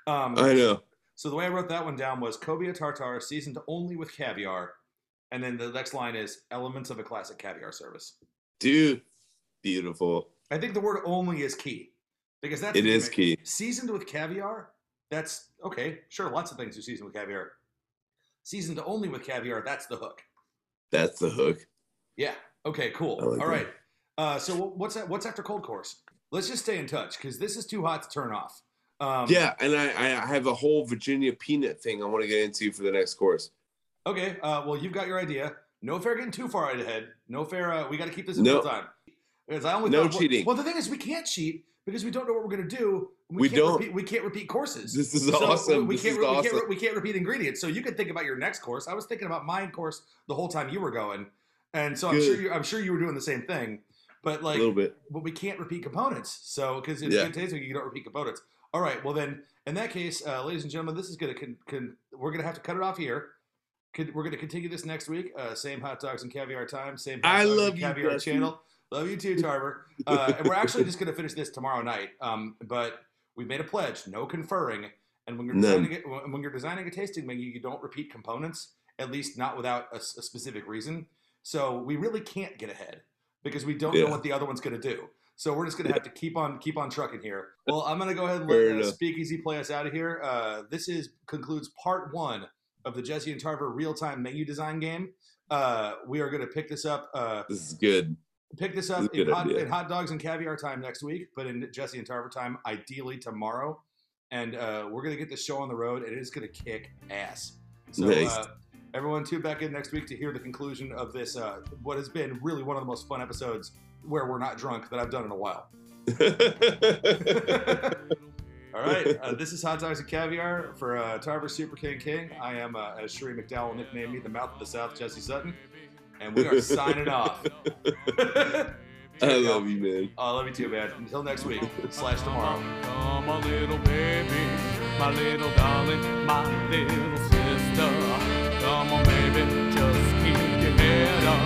I know. So the way I wrote that one down was cobia tartare seasoned only with caviar. And then the next line is elements of a classic caviar service. Dude, beautiful. I think the word only is key. Because that's it is key. Seasoned with caviar, that's okay. Sure, lots of things are seasoned with caviar. Seasoned only with caviar, that's the hook. That's the hook. Yeah. Okay, cool. Like all right. So what's after cold course? Let's just stay in touch because this is too hot to turn off. Yeah, and I have a whole Virginia peanut thing I want to get into for the next course. Okay. Well, you've got your idea. No fair getting too far ahead. No fair. We got to keep this in real time. Because no cheating. Well, the thing is, we can't cheat because we don't know what we're going to do. We can't repeat courses. This is awesome. We can't repeat ingredients. So you can think about your next course. I was thinking about my course the whole time you were going, and so I'm sure you were doing the same thing. But like a little bit. But we can't repeat components. So because it's good tasting, you don't repeat components. All right. Well then, in that case, ladies and gentlemen, this is going to we're going to have to cut it off here. We're going to continue this next week. Same hot dogs and caviar time. Same hot dogs and caviar channel. Love you too, Tarver. And we're actually just going to finish this tomorrow night. But we made a pledge: no conferring. And when you're designing a tasting menu, you don't repeat components. At least not without a specific reason. So we really can't get ahead because we don't know what the other one's going to do. So we're just going to have to keep on trucking here. Well, I'm going to go ahead and let Speakeasy play us out of here. This concludes part 1 of the Jesse and Tarver real-time menu design game. We are going to pick this up. This is good. Pick this up in hot dogs and caviar time next week, but in Jesse and Tarver time, ideally tomorrow. And we're going to get the show on the road, and it is going to kick ass. So nice. Everyone tune back in next week to hear the conclusion of this, what has been really one of the most fun episodes where we're not drunk that I've done in a while. All right. This is Hot Dogs and Caviar for Tarver Super King. I am, as Sheree McDowell nicknamed me, the mouth of the South, Jesse Sutton. And we are signing off. I love you, man. I love you too, man. Until next week. / tomorrow. Come on, little baby, my little darling, my little sister. Come on, baby, just keep your head up.